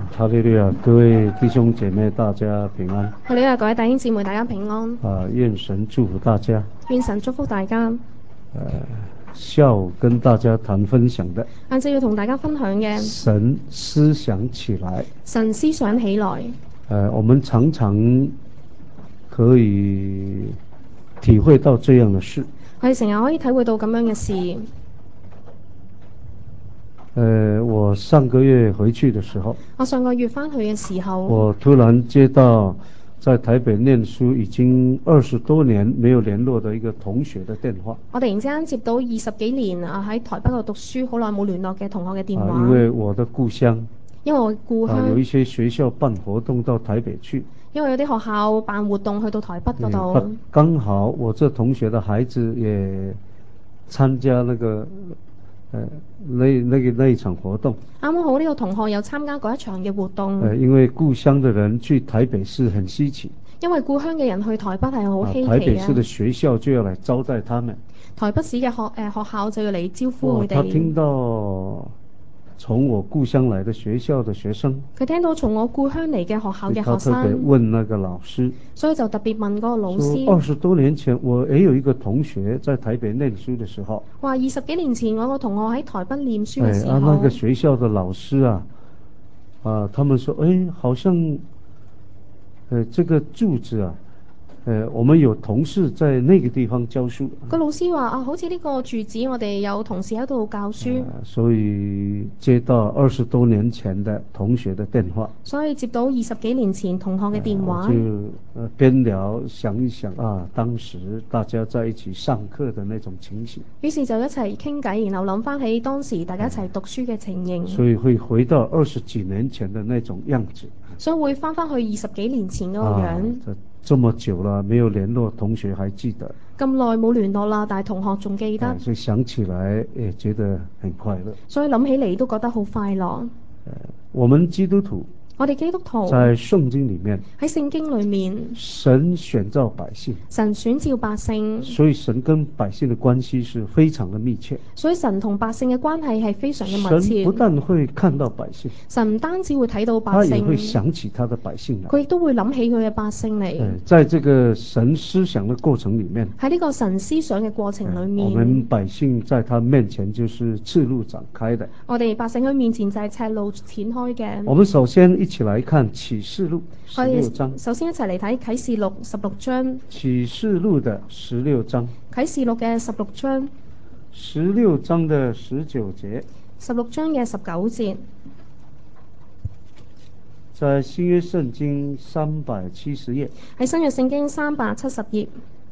哈利路亞，各位弟兄姐妹，大家平安。 哈利路亞，各位弟兄姊妹，大家平安。 願神祝福大家。 願神祝福大家。 下午跟大家談分享的， 晏晝要同大家分享嘅神思想起來。 神思想起來。 我們常常可以體會到這樣的事。 我哋成日可以體會到咁樣嘅事。 我上個月回去的時候， 我上個月返去嘅時候， 我突然接到在台北念書已經20多年沒有聯絡的一個同學的電話。我突然之間接到20幾年喺台北度讀書好耐冇聯絡嘅同學嘅電話。 因為我的故鄉，有一些學校辦活動到台北去。 因為有啲學校辦活動去到台北嗰度。 剛好我這同學的孩子也參加那一場活動。 啱啱好呢個同學有參加過一場嘅活動。 因為故鄉的人去台北市很稀奇。 因為故鄉嘅人去台北係好稀奇。 台北市的學校就要來招待他們。 台北市嘅學校就要嚟招呼佢哋。 他聽到從我故鄉來的學校的學生， 佢聽到從我故鄉嚟嘅學校嘅學生， 他特別問那個老師， 所以就特別問嗰個老師。 說20多年前我也有一個同學在台北念書的時候， 話20幾年前我個同學喺台北念書嘅時候， 那個學校的老師他們說好像這個柱子我們有同事在那個地方教書。 個老師話好似呢個住址我哋有同事喺度教書。 所以接到20多年前的同學的電話。 所以接到20幾年前同學嘅電話。 就邊聊想一想當時大家在一起上課的那種情形。 於是就一齊傾偈，然後諗翻起當時大家一齊讀書嘅情形。 所以會回到20幾年前的那種樣子。 所以會翻去20幾年前嗰個樣。 這麼久了沒有聯絡，同學還記得。 咁耐冇聯絡啦，但係同學仲記得。 所以想起來也覺得很快樂。 所以諗起嚟都覺得好快樂。 我們基督徒， 我哋基督徒在聖經裏面， 喺聖經裏面， 神選召百姓， 神選召百姓， 所以神跟百姓的關係是非常的密切。 所以神同百姓嘅關係係非常嘅密切。 神不但會看到百姓， 神唔單止會睇到百姓， 他也會想起他的百姓來。 佢亦都會諗起佢嘅百姓嚟。 在這個神思想的過程裏面， 喺呢個神思想嘅過程裏面， 我們百姓在他面前就是赤露展開的。 我哋百姓喺面前就係赤露展開嘅。 我們首先一起來看啟示錄16章。 首先一齊嚟睇啟示錄16章。 啟示錄的16章。 啟示錄嘅16章。 16章的19節。 16章嘅19節。 在新約聖經370頁。 喺新約聖經370頁。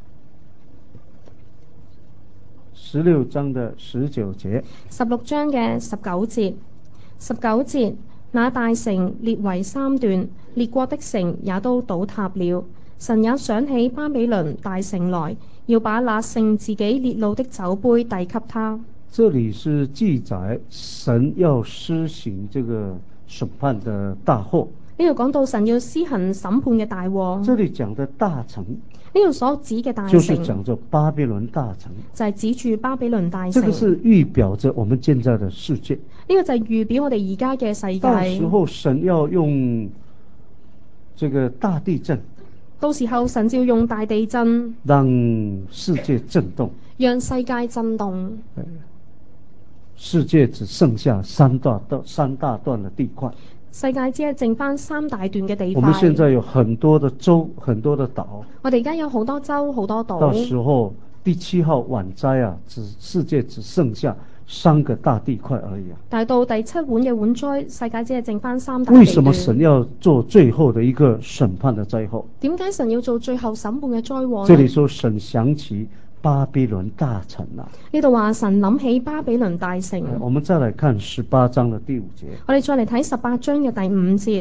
16章的19節。 16章嘅19節。19節。那大城裂為3段，列國的城也都倒塌了。神也想起巴比倫大城來，要把那盛自己烈怒的酒杯遞給他。 這裡是記載神要施行這個審判的大禍。 呢度講到神要施行審判嘅大禍。 這裡講的大城， 呢度所指嘅大城， 就是講着巴比倫大城， 就係指住巴比倫大城。 這個是預表着我們現在的世界。 呢個就係預表我哋而家嘅世界。 到時候神要用這個大地震， 到時候神就要用大地震， 讓世界震動， 讓世界震動。 世界只剩下三大段的地塊。 世界只係剩翻3大段嘅地塊。 我們現在有很多的州，很多的島。 我哋而家有好多州，好多島。 到時候第7號晚災世界只剩下3個大地塊而已。 但係到第7碗嘅碗災，世界只係剩翻3大地。 為什麼神要做最後的一個審判的災禍？ 點解神要做最後審判嘅災禍？ 這裡說神想起巴比倫大城呢度話神諗起巴比倫大城。 我們再來看18章的第5節。 我哋再嚟睇18章嘅第5節。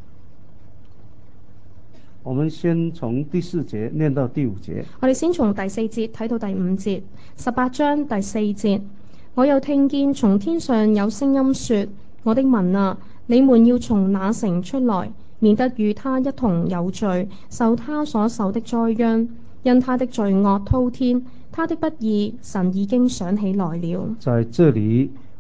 我們先從第4節念到第5節。 我哋先從第4節睇到第5節。18章第4節。我又聽見從天上有聲音說：我的民啊，你們要從那城出來，免得與他一同有罪，受他所受的災殃。因他的罪惡滔天，他的不義，神已經想起來了。 在這裡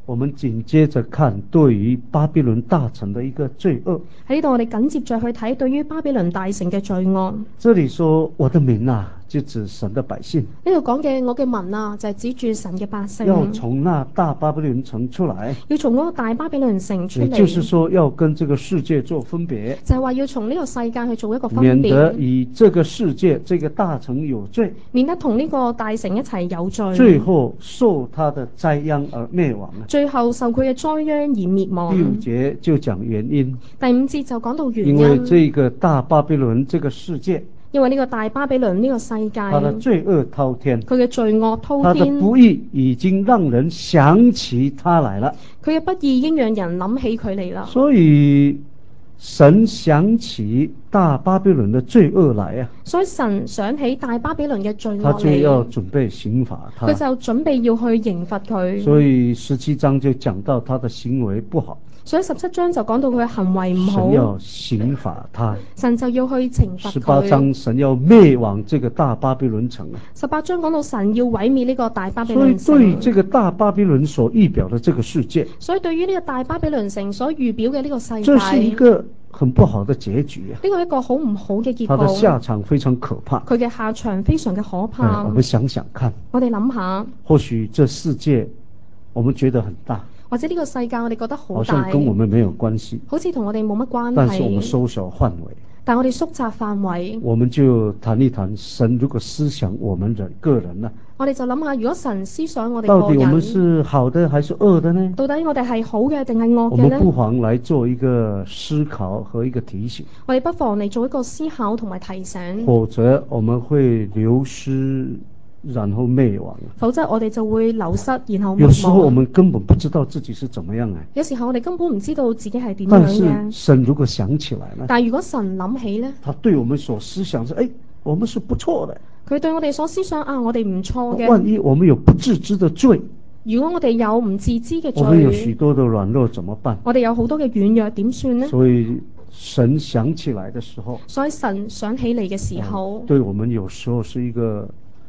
我們緊接着看對於巴比倫大城的一個罪惡。 喺呢度我哋緊接着去睇對於巴比倫大城嘅罪惡。 這裡說我的民啊，就指神的百姓。 呢度講嘅我嘅民啊，就係指住神嘅百姓。 要從那大巴比倫城出來。 要從嗰個大巴比倫城出嚟。 也就是說要跟這個世界做分別。 就係話要從呢個世界去做一個分別。 免得與這個世界這個大城有罪。 免得同呢個大城一齊有罪。 最後受他的災殃而滅亡。 最後受佢嘅災殃而滅亡。 第五節就講原因。 第五節就講到原因。 因為這個大巴比倫這個世界。因為呢個大巴比倫呢個世界。 他的罪惡滔天。 佢嘅罪惡滔天。 他的不義已經讓人想起他來了。 佢嘅不義已經讓人諗起佢嚟啦。 所以神想起大巴比倫的罪惡來啊。 所以神想起大巴比倫嘅罪惡嚟。 他就要準備刑罰他。 佢就準備要去刑罰佢。 所以17章就講到他的行為不好。 所以17章就講到佢嘅行為唔好。 神要刑罰他。 神就要去懲罰佢。 18章神要滅亡這個大巴比倫城。 18章講到神要毀滅呢個大巴比倫城。 所以對這個大巴比倫所預表的這個世界。 所以對於呢個大巴比倫城所預表嘅呢個世界。 這是一個很不好的結局啊。 呢個係一個好唔好嘅結局。 他的下場非常可怕。 佢嘅下場非常嘅可怕。 我們想想看。 我哋諗下。 或許這世界我們覺得很大。 或者呢個世界我哋覺得好大， 好像跟我們沒有關係， 好似同我哋冇乜關係。 但是我們縮小範圍， 但我哋縮窄範圍， 我們就談一談神如果思想我們個人呢？ 我哋就諗下，如果神思想我哋個人， 到底我們是好的還是惡的呢？ 到底我哋係好嘅定係惡嘅呢？ 我們不妨來做一個思考和一個提醒。 我哋不妨嚟做一個思考同埋提醒， 否則我們會流失。然後滅亡， 否則我哋就會流失，然後滅亡。 有時候我們根本不知道自己是怎麼樣。 有時候我哋根本唔知道自己係點樣嘅。 但是神如果想起來呢？ 但係如果神諗起呢？ 他對我們所思想是，我們是不錯的。 佢對我哋所思想我哋唔錯嘅。 萬一我們有不自知的罪， 如果我哋有唔自知嘅罪， 我們有許多的軟弱怎麼辦？ 我哋有好多嘅軟弱點算呢？ 所以神想起來的時候， 所以神想起嚟嘅時候， 對我們有時候是一個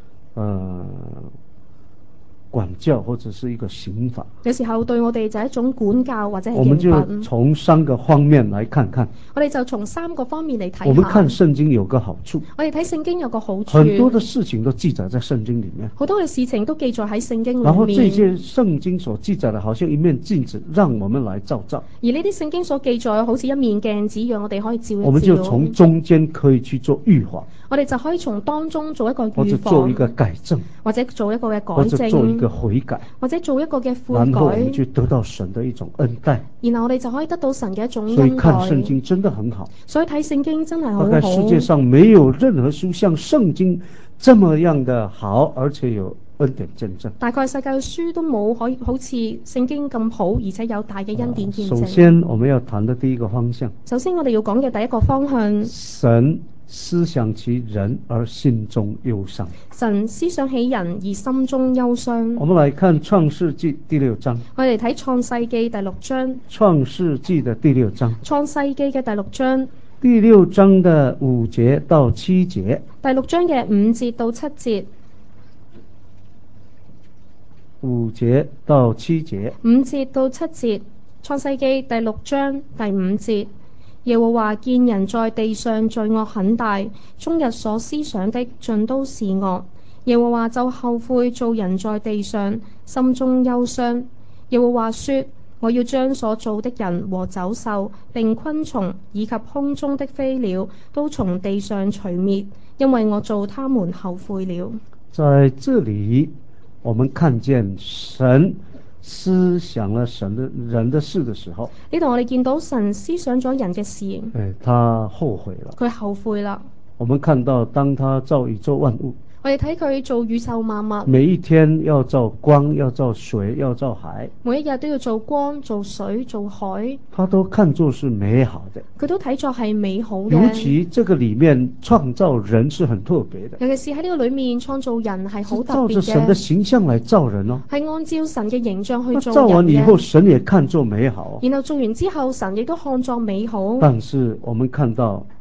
管教或者是一個刑罰。 有時候對我哋就係一種管教或者係刑罰。 我們就從3個方面來看看。 我哋就從3個方面嚟睇下。 我們看聖經有個好處。 我哋睇聖經有個好處。 很多的事情都記載在聖經裡面。 好多嘅事情都記載喺聖經裡面。 然後這些聖經所記載的好像一面鏡子，讓我們來照照。 而呢啲聖經所記載好似一面鏡子，讓我哋可以照一照。 我們就從中間可以去做預防。 我哋就可以從當中做一個預防， 或者做一個改正， 或者做一個嘅改正， 或者做一個悔改， 或者做一個嘅悔改。 然後我們就得到神的一種恩待。 然後我哋就可以得到神嘅一種恩待。 所以看聖經真的很好。 所以睇聖經真係好好。 大概世界上沒有任何書像聖經這麼樣的好，而且有恩典見證。 大概世界嘅書都冇可以好似聖經咁好，而且有大嘅恩典見證。 首先我們要談的第一個方向。 首先我哋要講嘅第一個方向。 神思想起人而心中憂傷。 神思想起人而心中憂傷。 我們來看創世紀第6章。 我哋睇創世記第6章。 創世紀的第6章。 創世記嘅第6章。 第6章的5節到7節。 第6章嘅5節到7節。 5節到7節。 5節到7節。創世記第6章第5節。耶和華見人在地上罪惡很大，終日所思想的盡都是惡。耶和華就後悔造人在地上，心中憂傷。耶和華說：我要將所造的人和走獸並昆蟲以及空中的飛鳥都從地上除滅，因為我造他們後悔了。 在這裡我們看見神思想了人的事的時候， 呢度我哋見到神思想咗人嘅事， 他後悔了。 佢後悔啦。 我們看到當他造宇宙萬物， 我哋睇佢做宇宙萬物， 每一天要造光，要造水，要造海， 每一日都要做光、做水、做海， 他都看作是美好的。 佢都睇作係美好嘅。 尤其這個裡面創造人是很特別的， 尤其是喺呢個裡面創造人係好特別嘅， 照着神的形象來造人哦， 係按照神嘅形象去做人嘅。 造完以後神也看作美好， 然後做完之後神亦都看作美好。 但是我們看到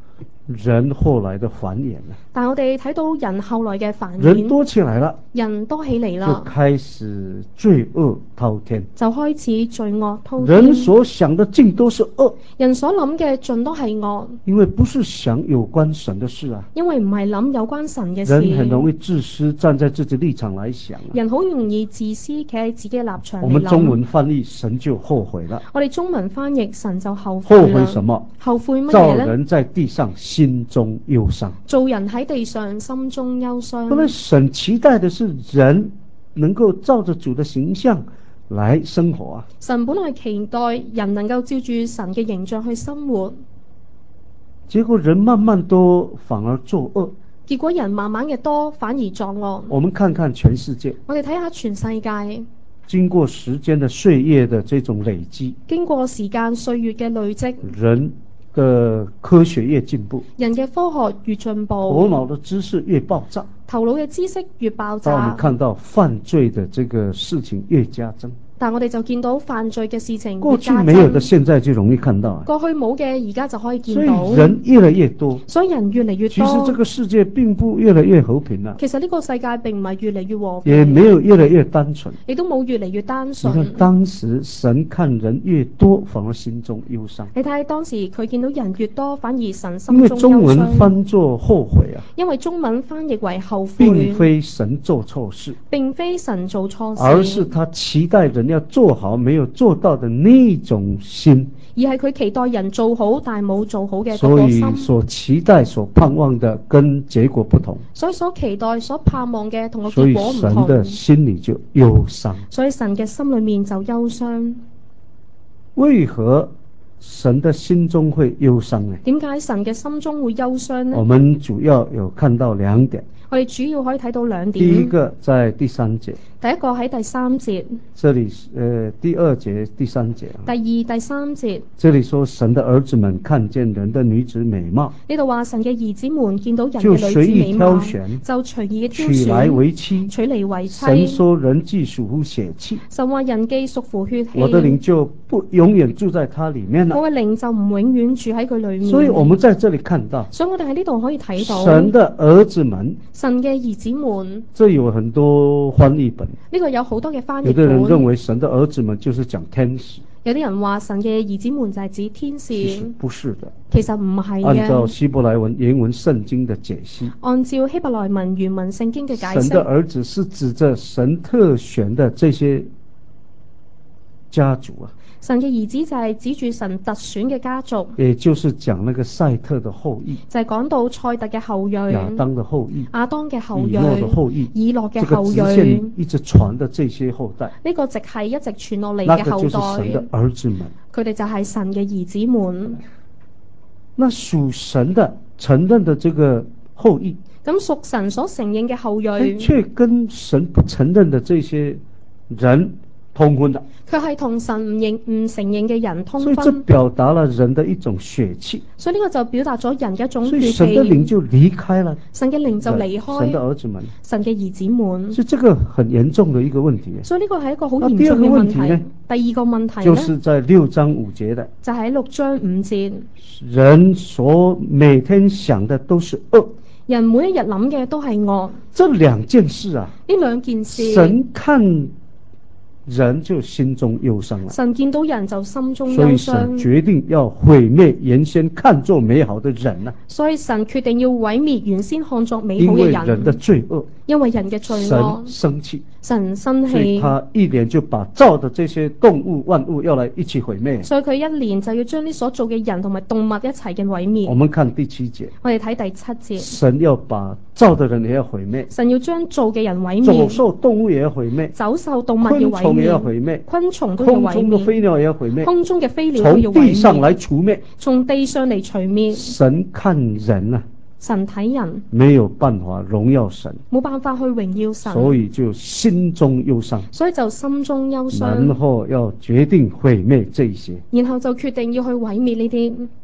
人後來的繁衍啊， 但我哋睇到人後來嘅繁人衍， 多起來了， 人多起嚟就啦， 開始罪惡滔天。 就開始罪惡滔人天。 所想的盡都是惡， 人所諗嘅盡都係惡， 因為不是想有關神的事啊。 因為唔係諗有關神嘅人很容易事。 自私，站在自己立場來想啊。 人好容易自私，企喺自己嘅立場我嚟諗。 們中文翻譯神就後悔了。 我哋中文翻譯神就後悔後啦。 悔什麼？ 後悔乜造嘢呢？ 人在地上心中憂傷。 做人喺地上心中憂傷。 本來神期待的是人能夠照着主的形象來生活啊。 神本來期待人能夠照住神嘅形象去生活， 結果人慢慢都反而作惡。 結果人慢慢嘅多反而作惡。 我們看看全世界， 我哋睇下全世界， 經過時間的歲月的這種累積， 經過時間歲月嘅累積， 人的科學越進步， 人嘅科學越進步， 頭腦的知識越爆炸， 頭腦嘅知識越爆當我們炸， 看到犯罪的這個事情越加增。 但我哋就見到犯罪嘅事情過去越加沒有的， 增。 現在就容易看到啊。 過去冇嘅，而家就可以所見到。 以人越來越多， 所以人越嚟越其實這多。 個世界並不越來越和平了， 其實呢個世界並唔係越嚟越和平， 也沒有越來越單純。 亦都冇越嚟越單你看純。 當時神看人越多，反而心中憂傷。 你睇當時佢見到人越多，反而神因心中為中文憂傷。 翻作後悔啊， 因為中文翻譯為後悔， 並非神做錯事， 並非神做錯事， 而是他期待人要做好沒有做到的那種心， 而係佢期待人做好但係冇做好嘅嗰所以個心。 所期待所盼望的跟結果不同， 所以所期待所盼望嘅同個所以結果唔神的同， 心裏就憂傷。 所以神嘅心裏面就憂傷。 為何神的心中會憂傷呢？ 點解神嘅心中會憂傷呢？ 我們主要有看到兩點， 我哋主要可以睇到兩點。 第一個在第三節， 第一個喺第三節， 這裏第二節第三節啊， 第二、第三節這裏說神的兒子們看見人的女子美貌， 呢度話神嘅兒子們見到人就嘅女子隨意美貌， 挑選， 就隨意嘅挑娶來選， 為妻。 娶嚟為妻。 神說人既屬乎血氣， 神話人既屬乎血氣， 我的靈就不永遠住在他裡面了。 我嘅靈就唔永遠住喺佢裏面。 所以我們在這裡看到， 所以我哋喺呢度可以睇到神的兒子們， 神嘅兒子們。 這有很多翻譯本， 呢個有好多嘅翻譯有的人認本。 為神的兒子們就是講天使， 有啲人話神嘅兒子們就係指天使， 其實不是的。 其實唔係按照嘅。 希伯來文原文聖經的解析， 按照希伯來文原文聖經嘅解神的釋， 兒子是指着神特選的這些家族啊， 神嘅兒子就係指住神特選嘅家族， 也就是講那個賽特的後裔， 就係講到賽特嘅後裔、 亞當的後裔， 亞當嘅後裔、 以諾的後裔， 以諾嘅後這個直裔， 線一直傳的這些後代， 呢個直係一直傳落嚟那個嘅後就是神的代， 兒子們。 佢哋就係神嘅兒子們。 那屬神的承認的這個後裔， 咁屬神所承認嘅後裔， 卻跟神不承認的這些人通婚了。 佢係同神唔承認嘅人通所以這婚， 表達了人的一種血氣， 所以呢個就表達咗人嘅一種所以血神的靈氣。 就離開了神嘅靈就離神的開兒子們， 神嘅兒子們， 所以這個很嚴重的一個問題。 所以呢個係一個好那第二個嚴重嘅問問題呢題。第二個問題呢， 就是在6章5節的， 就喺6章5節， 人所每天想的都是惡。 人每一日諗嘅都係惡。 這兩件事啊， 呢兩件事， 神看人就心中憂傷了， 神見到人就心中憂所以神傷， 決定要毀滅原先看作美好的人啊， 所以神決定要毀滅原先看作美因好嘅為人的人， 罪惡， 因為人嘅罪神惡， 生氣， 神生所以氣， 他一連就把造的這些動物萬物要來一起毀滅。 所以佢一年就要將呢所做嘅人同埋動物一齊嘅毀滅。 我們看第7節， 我哋睇第7節， 神要把造的人也要毀滅， 神要將做嘅人毀走滅， 獸動物也要毀滅， 走獸動物要毀昆蟲也要滅， 毀滅， 昆蟲都要毀空中的飛滅， 鳥也要毀滅， 空中嘅飛鳥都要毀從地上來滅， 除滅。 從地上嚟除滅。 神看人啊， 神睇人沒有辦法榮耀神， 冇辦法去榮耀神， 所以就心中憂傷， 所以就心中憂然傷， 後要決定毀滅這些。 然後就決定要去毀滅呢啲。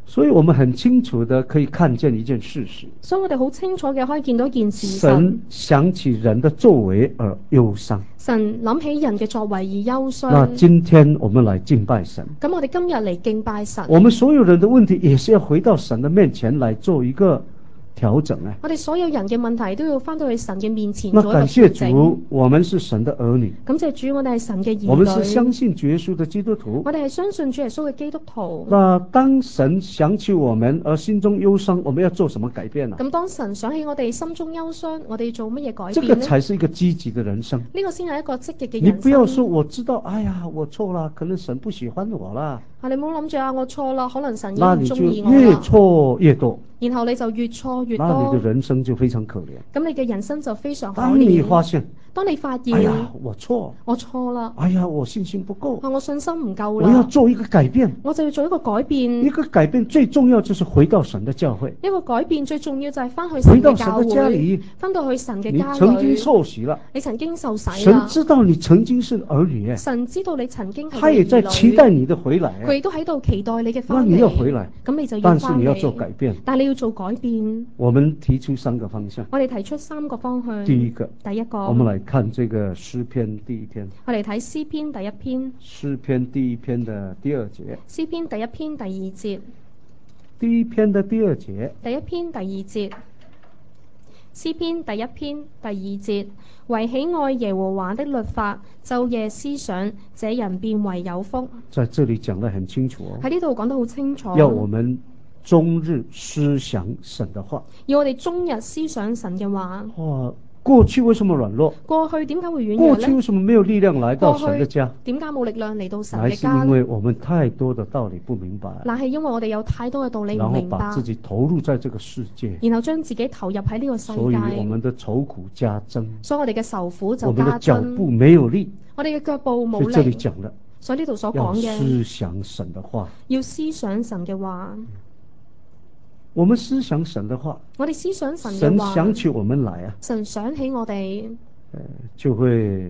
所以我們很清楚的可以看見一件事實， 所以我哋好清楚嘅可以見到一件事實， 神想起人的作為而憂傷。 神諗起人嘅作為而憂傷。 那今天我們來敬拜神， 咁我哋今日嚟敬拜神， 我們所有人的問題也是要回到神的面前來做一個調整。 我哋所有人嘅問題都要翻到去神嘅面前那做一個感謝調整。 主，我們是神的兒女， 感謝主，我哋係神嘅兒女， 我們是相信主耶穌的基督徒。 我哋係相信主耶穌嘅基督徒。 那當神想起我們而心中憂傷，我們要做什麼改變呢？ 咁當神想起我哋心中憂傷，我哋要做乜嘢改這變呢？ 個才是一個積極的人生。 呢個先係一個積極嘅人生。 你不要說我知道，哎呀，我錯了，可能神不喜歡我啦。 你唔好諗住我錯啦，可能神已經唔那你就中意我越啦。 錯越多， 然後你就越錯越那你多， 的人生就非常可憐。 咁你嘅人生就非常可當你憐。 發現， 當你發現， 哎呀，我錯啦， 哎呀，我信心不夠， 我信心唔夠我啦， 要做一個改變。 我就要做一個改變。 一個改變最重要就是回到神的教會， 一個改變最重要就係翻去神嘅教回到神的家裏， 會，翻到去神嘅你家裏。 曾經受洗了， 你曾經受洗神啦， 知道你曾經是兒女， 神知道你曾經係他也在期待你的回來， 佢亦都喺度期待你嘅那翻嚟。 你要回來， 咁你就要但翻嚟， 是你要做改變， 但你要做改變。 我們提出三個方向， 我哋提出三個方向。 第一個， 第一個， 我們來看這個詩篇第一篇， 我哋睇詩篇第一篇， 詩篇第一篇的第二節， 詩篇第一篇第二節， 第一篇的第二節， 第一篇第二節，詩篇第一篇第二節，為喜愛耶和華的律法，晝夜思想，這人便為有福。 在這裏講得很清楚哦， 喺呢度講得好清楚， 要我們終日思想神的話， 要我哋終日思想神嘅話。 過去為什麼軟弱？ 過去點解會軟弱呢？ 過去為什麼沒有力量來到神的家？ 點解冇力量嚟到神乃是嘅家呢？ 因為我們太多的道理不明白， 那係因為我哋有太多嘅道理唔然後明白， 把自己投入在這個世界， 然後將自己投入喺呢個世界， 所以我們的愁苦加增， 所以我哋嘅愁苦就我們的加增， 腳步沒有力。 我哋嘅腳步冇所以這裏力。 講了， 所以呢度所要講嘅， 思想神的話， 要思想神嘅話。 我們思想神的話， 我哋思想神神嘅話， 想起我們來啊， 神想起我哋， 就會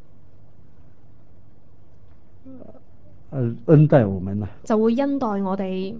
恩待我們啊。 就會恩待我哋。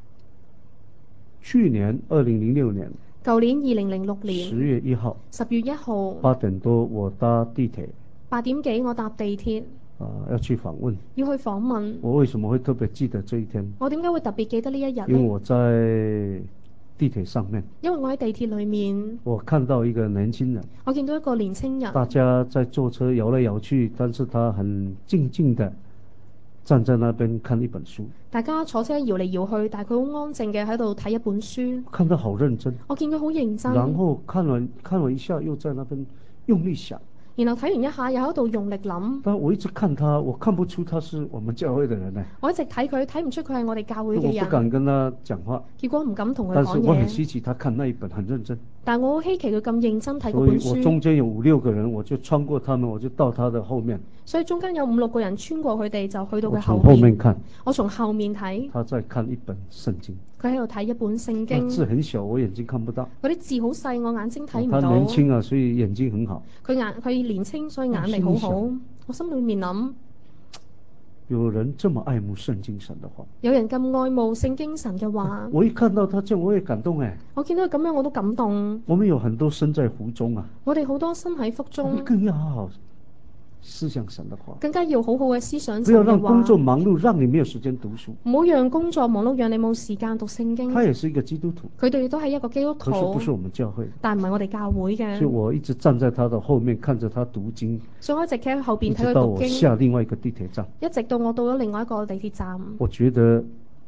去年2006年舊年2006年 10月1號 10月1號 8點多，我搭地鐵 8點幾，我搭地鐵要去訪問。 要去訪問。 我為什麼會特別記得這一天？ 我點解會特別記得呢一日呢？ 因為我在地鐵上面， 因為我喺地鐵裏面， 我看到一個年輕人， 我見到一個年輕人， 大家在坐車搖來搖去，但是他很靜靜的站在那邊看一本書。 大家坐車搖嚟搖去，但係佢好安靜嘅喺度睇一本書。 看得好認真， 我見佢好認真。 然後看完一下，又在那邊用力想。 然後睇完一下，又喺度用力諗。 但我一直看他，我看不出他是我們教會的人呢。 我一直睇佢，睇唔出佢係我哋教會嘅人。 我不敢跟他講話， 結果唔敢同佢但是講嘢。 我很稀奇，他看那一本很認真。 但我好稀奇佢咁認真睇嗰所以本書。 我中間有5-6個人，我就穿過他們，我就到他的後面。 所以中間有5-6個人穿過佢哋，就去到佢我從後面。 後面看， 我從後面睇。 他在看一本聖經。 佢喺度睇一本聖經。 字很小，我眼睛看不到。 嗰啲字好細，我眼睛睇唔到。 他年輕啊，所以眼睛很好。 佢年輕，所以眼力好好。我心裏面諗， 有人這麼愛慕聖經神的話， 有人咁愛慕聖經神嘅話， 我一看到他這樣，我也感動哎。 我見到佢咁樣，我都感動。 我們有很多身在福中啊， 我哋好多身喺福中， 我們更要好好思想神的話， 更加要好好嘅思想神不要讓嘅話。 工作忙碌，讓你沒有時間讀書。 唔好讓工作忙碌，讓你冇時間讀聖經。 他也是一個基督徒， 佢哋都係一個基督徒， 可是不是我們教會， 但唔係我哋教會嘅。 所以我一直站在他的後面，看着他讀經， 所以我一直企喺後邊睇直到我佢讀經， 下另外一個地鐵站， 一直到我到咗另外一個地鐵站。 我覺得，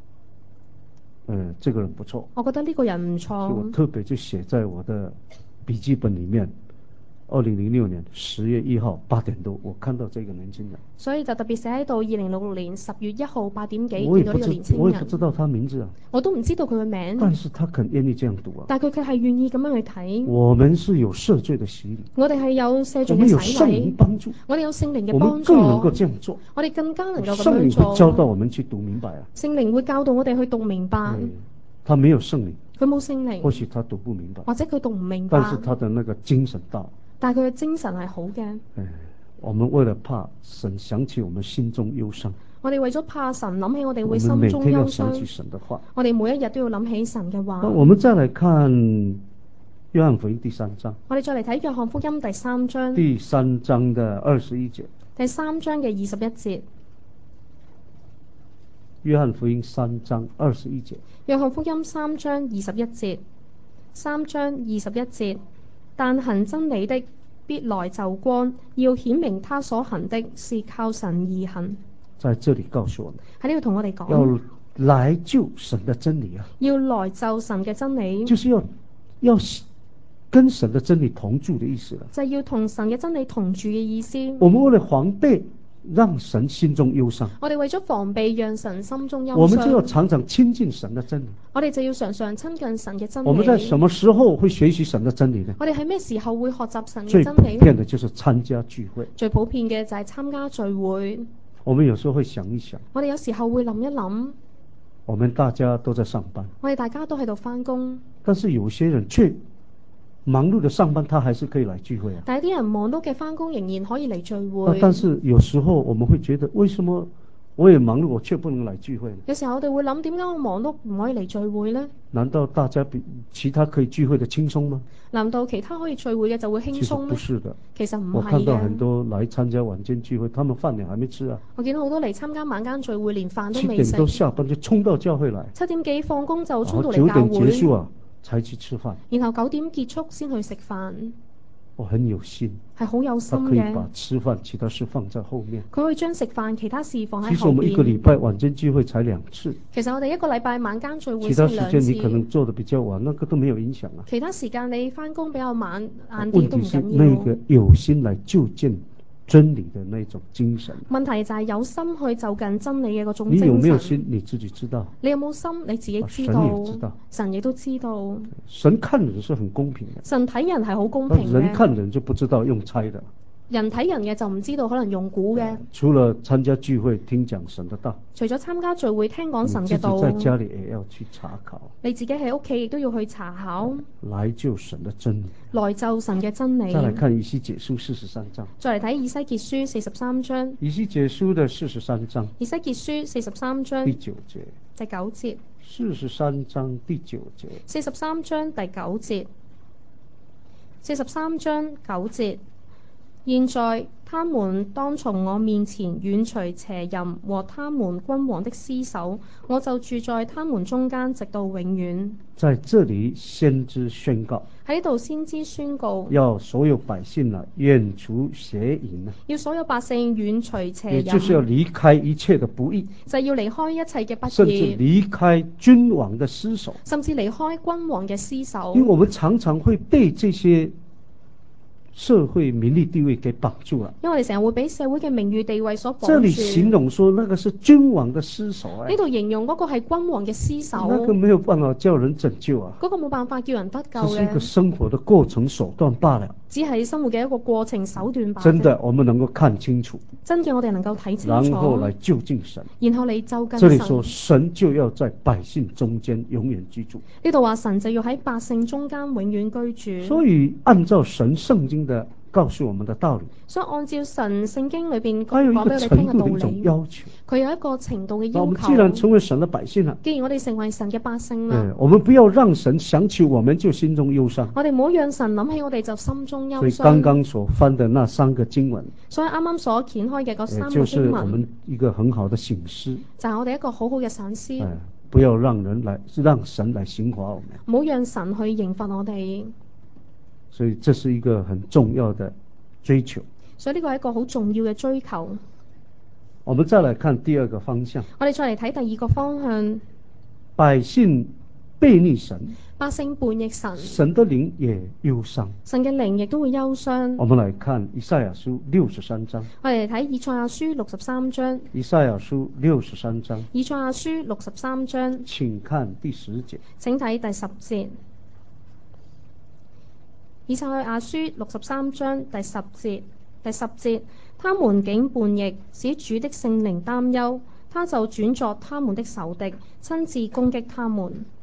這個人不錯， 我覺得呢個人唔所以我錯， 特別就寫在我的筆記本裡面。2006年10月1號8點多，我看到這個年輕人， 所以就特別寫喺度。2006年10月1號8點幾我也見到呢個年輕不知人， 道他名字啊， 我都唔知道佢嘅名， 但是他肯願意這樣讀啊。 但佢係願意咁樣去睇。 我們是有赦罪的洗禮， 我哋係有赦罪嘅我們有聖洗禮靈，幫助， 我哋有聖靈嘅我幫助， 們更能夠這樣做。 我哋更加能夠咁聖靈樣做。 會教導我們去讀明白啊。 聖靈會教導我哋去讀明白。 他沒有聖靈， 佢冇聖靈， 或許他讀不明白， 或者佢讀唔明白， 但是他的那個精神到。 但係佢嘅精神係好嘅。 我們為了怕神想起我們心中憂傷， 我哋為咗怕神，諗起我哋我會心中們每天要憂想起傷。 神的話。 我哋每一日都要諗起神嘅話。 那我們再來看約翰福音第3章。 我哋再嚟睇約翰福音第3章。 第3章的21節。 第3章嘅21節。 約翰福音3章21節。 約翰福音3章21節。3章21節。但行真理的必來就光，要顯明他所行的是靠神而行。 在這裡告訴我們， 喺呢度同我哋講， 要來就神的真理啊， 要來就神嘅真理， 就是要跟神的真理同住的意思了。 就係要同神嘅真理同住嘅意思。 我們為了防備讓神心中憂傷， 我哋為咗防備讓神心中憂傷， 我們就要常常親近神的真理。 我哋就要常常親近神嘅真理。 我們在什麼時候會學習神的真理呢？ 我哋喺咩時候會學習神嘅最真理普遍的就是參加聚會。 最普遍嘅就係參加聚會。 我們有時候會想一想， 我哋有時候會諗一諗， 我們大家都在上班， 我哋大家都喺度返工， 但是有些人卻忙碌的上班，他還是可以來聚會啊。 但係啲人忙碌嘅返工仍然可以嚟聚會。 但是有時候我們會覺得，為什麼我也忙碌，我卻不能來聚會呢？ 有時候我哋會諗，點解我忙碌唔可以嚟聚會呢？ 難道大家比其他可以聚會的輕鬆嗎？ 難道其他可以聚會嘅就會輕鬆咩？ 其實不是的。 其實唔係嘅。 我看到很多來參加晚間聚會，他們飯也還沒吃啊。 我見到好多嚟參加晚間聚會，連飯都 7 未食。 點多下班就衝到教會來。 7點幾放工就衝到嚟 9 教點結束會， 啊，才去吃飯。 然後9點結束先去食飯。 我很有心， 係好有心他可以嘅。 把吃飯其他事放在後面。 佢會將食飯其他事放喺其實後我們一個禮邊。 拜晚間聚會才2次， 其實我哋一個禮拜晚間聚會其他先2 時間你可能次。 做得比較晚，那個都沒有影響啊。 其他時間你返工比較晚，晏啲問都唔題是緊要。 那個有心來就近真理的那種精神。 問題就係有心去就近真理嘅嗰種你有沒有精神。 心你自己知道。 你有冇心你自己知道。 神也知道。 神亦都知道。 神看人是很公平的。 神睇人係好公平嘅。 人看人就不知道用猜的。 人睇人嘅就唔知道可能用估嘅。 除了參加聚會聽講神的道， 除咗參加聚會聽講神嘅道， 你自己在家裏也要去查考。 你自己喺屋企亦都要去查考。 來就神的真理。 來就神嘅真理。 再來看以西結書43章。 再嚟睇以西結書43章。 以西結書的43章。 以西結書43章第9節。 第9節。 43章第9節。 43章第9節。43章9節。現在他們當從我面前遠除邪淫和他們君王的屍首，我就住在他們中間，直到永遠。 在這裡先知宣告， 喺呢度先知宣告， 要所有百姓遠除邪淫， 要所有百姓遠除邪淫， 也就是要離開一切的不義， 就係要離開一切嘅不義， 甚至離開君王的屍首， 甚至離開君王嘅屍首。 因為我們常常會被這些社會名利地位給綁住了。 因為我哋成日會俾社會嘅名譽地位所綁住。 這裡形容說那個是君王的屍首。 呢度形容嗰個係君王嘅屍首。 那個沒有辦法叫人拯救啊。 嗰個冇辦法叫人得救嘅。 只是一個生活的過程手段罷了。 只係生活嘅一個過程手段罷了。 真的，我們能夠看清楚。 真嘅，我哋能夠睇清楚。 然後來就近神。 然後嚟就近這神。 裡說神就要在百姓中間永遠居住。 呢度話神就要喺百姓中間永遠居住。 所以按照神聖經的告訴我們的道理， 所以按照神聖經裏邊佢有一個講俾我哋聽嘅道程度的一種理， 要求。 佢有一個程度嘅要求。 我們既然成為神的百姓了， 既然我哋成為神嘅百姓啦， 我們不要讓神想起我們就心中憂傷。 我哋唔好讓神諗起我哋就心中憂傷。 所以剛剛所翻的那3個經文， 所以啱啱所掀開嘅嗰3個就是經文， 我們一個很好的省思， 就係我哋一個好好嘅反思。 不要讓神來刑罰我們， 唔好讓神去刑罰我哋。 所以這是一個很重要的追求。 所以呢個係一個好重要嘅追求。 我們再來看第2個方向。 我哋再嚟睇第2個方向。 百姓悖逆神， 百姓叛逆神， 神的靈也憂傷， 神嘅靈亦都會憂傷。 我們來看以賽亞書63章。 我哋嚟睇以賽亞書63章。 以賽亞書63章。 以賽亞書63章。 請看第10節。 請睇第10節。以賽亞書63章第10節。第10節，他們竟叛逆，使主的聖靈擔憂，他就轉作他們的仇敵，親自攻擊他們。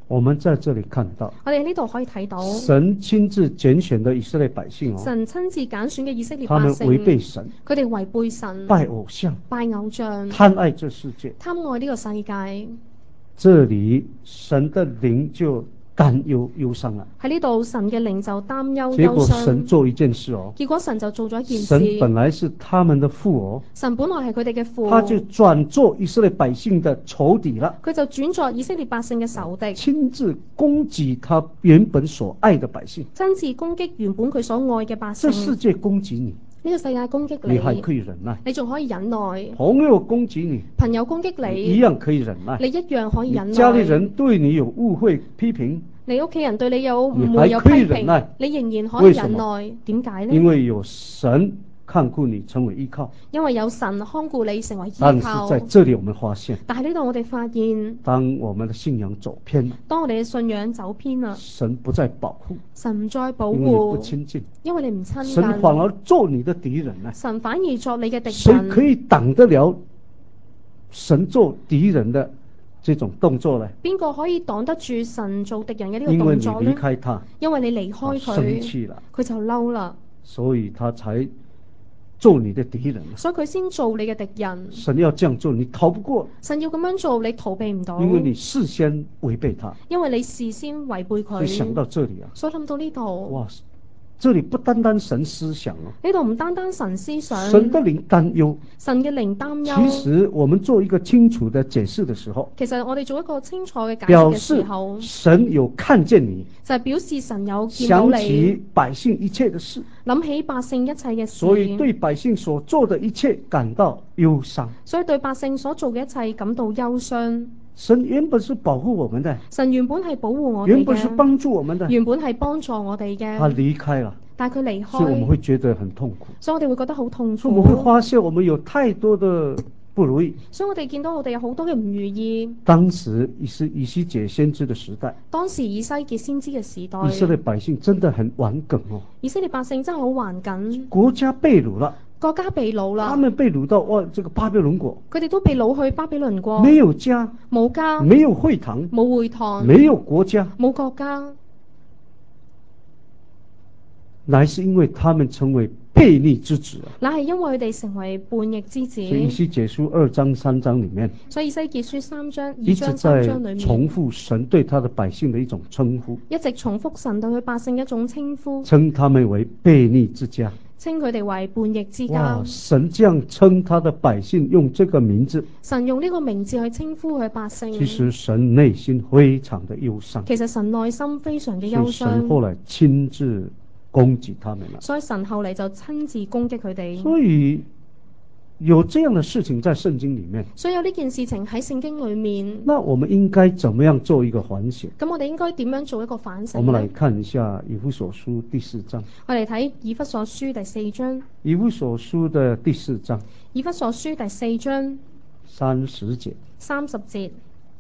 我們在這裏看到， 我哋喺呢度可以睇到神親自揀選的以色列百姓神親自揀選嘅以色列他們百姓， 違背神， 佢哋違背神， 拜偶像， 拜偶像， 貪愛這世界。 貪愛呢個世界。 這裏神的靈就擔憂憂傷了。 喺呢度神嘅靈就擔憂結果憂傷。 神做一件事結果神就做咗一件事。 神本來是他們的父神本來係佢哋嘅父。 他就轉做以色列百姓的仇敵了。 佢就轉作以色列百姓嘅仇敵。 親自攻擊他原本所愛的百姓。 親自攻擊原本佢所愛嘅百姓。 這世界攻擊你， 呢個世界攻擊你， 你還可以忍耐。 你仲可以忍耐。 朋友攻擊你， 朋友攻擊你， 一樣可以忍耐。 你一樣可以忍耐。 家裏人對你有誤會批評， 你屋企人對你有誤會有批評，你仍然可以忍耐。點解呢？ 因為有神看顧你成為依靠。 因為有神看顧你成為依但是靠。 在這裏我們發現， 但係呢度我哋發現， 當我們的信仰走偏， 當我哋嘅信仰走偏啦， 神不再保護， 神唔再保因為你不護， 親近， 因為你唔親近， 神反而做你的敵人啊！ 神反而作你嘅敵誰人。 可以擋得了神做敵人的這種動作呢？ 邊個可以擋得住神做敵人嘅呢個因為你動作呢？ 離開他， 因為你離開他生佢， 氣了， 佢就嬲啦， 所以他才做你的敵人。 所以佢先做你嘅敵人。 神要這樣做，你逃不過， 神要咁樣做，你逃避唔到， 因為你事先違背他。 因為你事先違背佢。 所以想到這裏啊， 所以諗到呢度， 哇！這裏不單單神思想呢度唔單單神思想， 神的靈擔憂， 神嘅靈擔憂。 其實我們做一個清楚的解釋的時候， 其實我哋做一個清楚嘅解釋表嘅時示候， 神有看見你， 就係表示神有見到想起你， 百姓一切的事， 諗起百姓一切嘅事， 所以對百姓所做的一切感到憂傷。 所以對百姓所做嘅一切感到憂傷。 神原本是保護我們的， 神原本係保護我哋原本是嘅， 幫助我們的， 原本係幫助我哋他嘅， 離開了， 但係佢離所以我們開， 會覺得很痛苦， 所以我哋會覺得好痛所以我們會苦。 發現我們有太多的不如意。 所以我哋見到我哋有好多嘅唔如意。 當時以西結先知的時代， 當時以西結先知嘅時代， 以色列百姓真的很頑梗哦， 以色列百姓真係好頑梗， 國家被擄了， 國家被擄啦， 他們被擄到這個巴比倫國， 佢哋都被擄去巴比倫國， 沒有家， 冇家， 沒有會堂， 冇會堂， 沒有國家， 冇國家， 乃是因為他們成為悖逆之子啊。 那係因為佢哋成為叛逆之子。 所以以西結書2章3章裏面， 所以以西結書3章2 一直章在 3章裏面重複神對他的百姓的一種稱呼， 一直重複神對佢百姓一種稱呼， 稱他們為悖逆之家。 稱佢哋為叛逆之家哇，。神這樣稱他的百姓，用這個名字， 神用呢個名字去稱呼佢百姓。 其實神內心非常的憂傷。 其實神內心非常嘅憂所以神後傷， 來親自攻擊他們了。 所以神後嚟就親自攻擊佢哋。 所以有這樣的事情在聖經裏面， 所以有呢件事情喺聖經裏面， 那我們應該怎麼樣做一個反省？ 咁我哋應該點樣做一個反我省們來呢？ 看一下以弗所書第4章。 我哋睇以弗所書第4章。 以弗所書的第4章以弗所書第4章 30節 30節。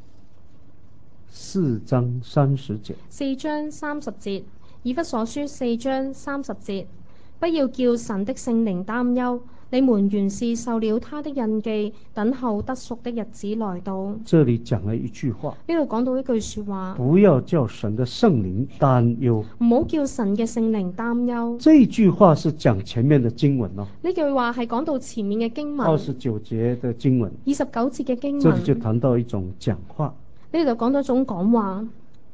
4章30節。 4章30節。以弗所書4章30節。不要叫神的聖靈擔憂，你們原是受了他的印記，等候得贖的日子來到。 這裏講了一句話， 呢度講到一句說話， 不要叫神的聖靈擔憂。 唔好叫神嘅聖靈擔憂。 這一句話是講前面的經文哦， 呢句話係講到前面嘅經文 29節的經文， 29節嘅經這裏文， 就談到一種講話， 呢度講到一種講話，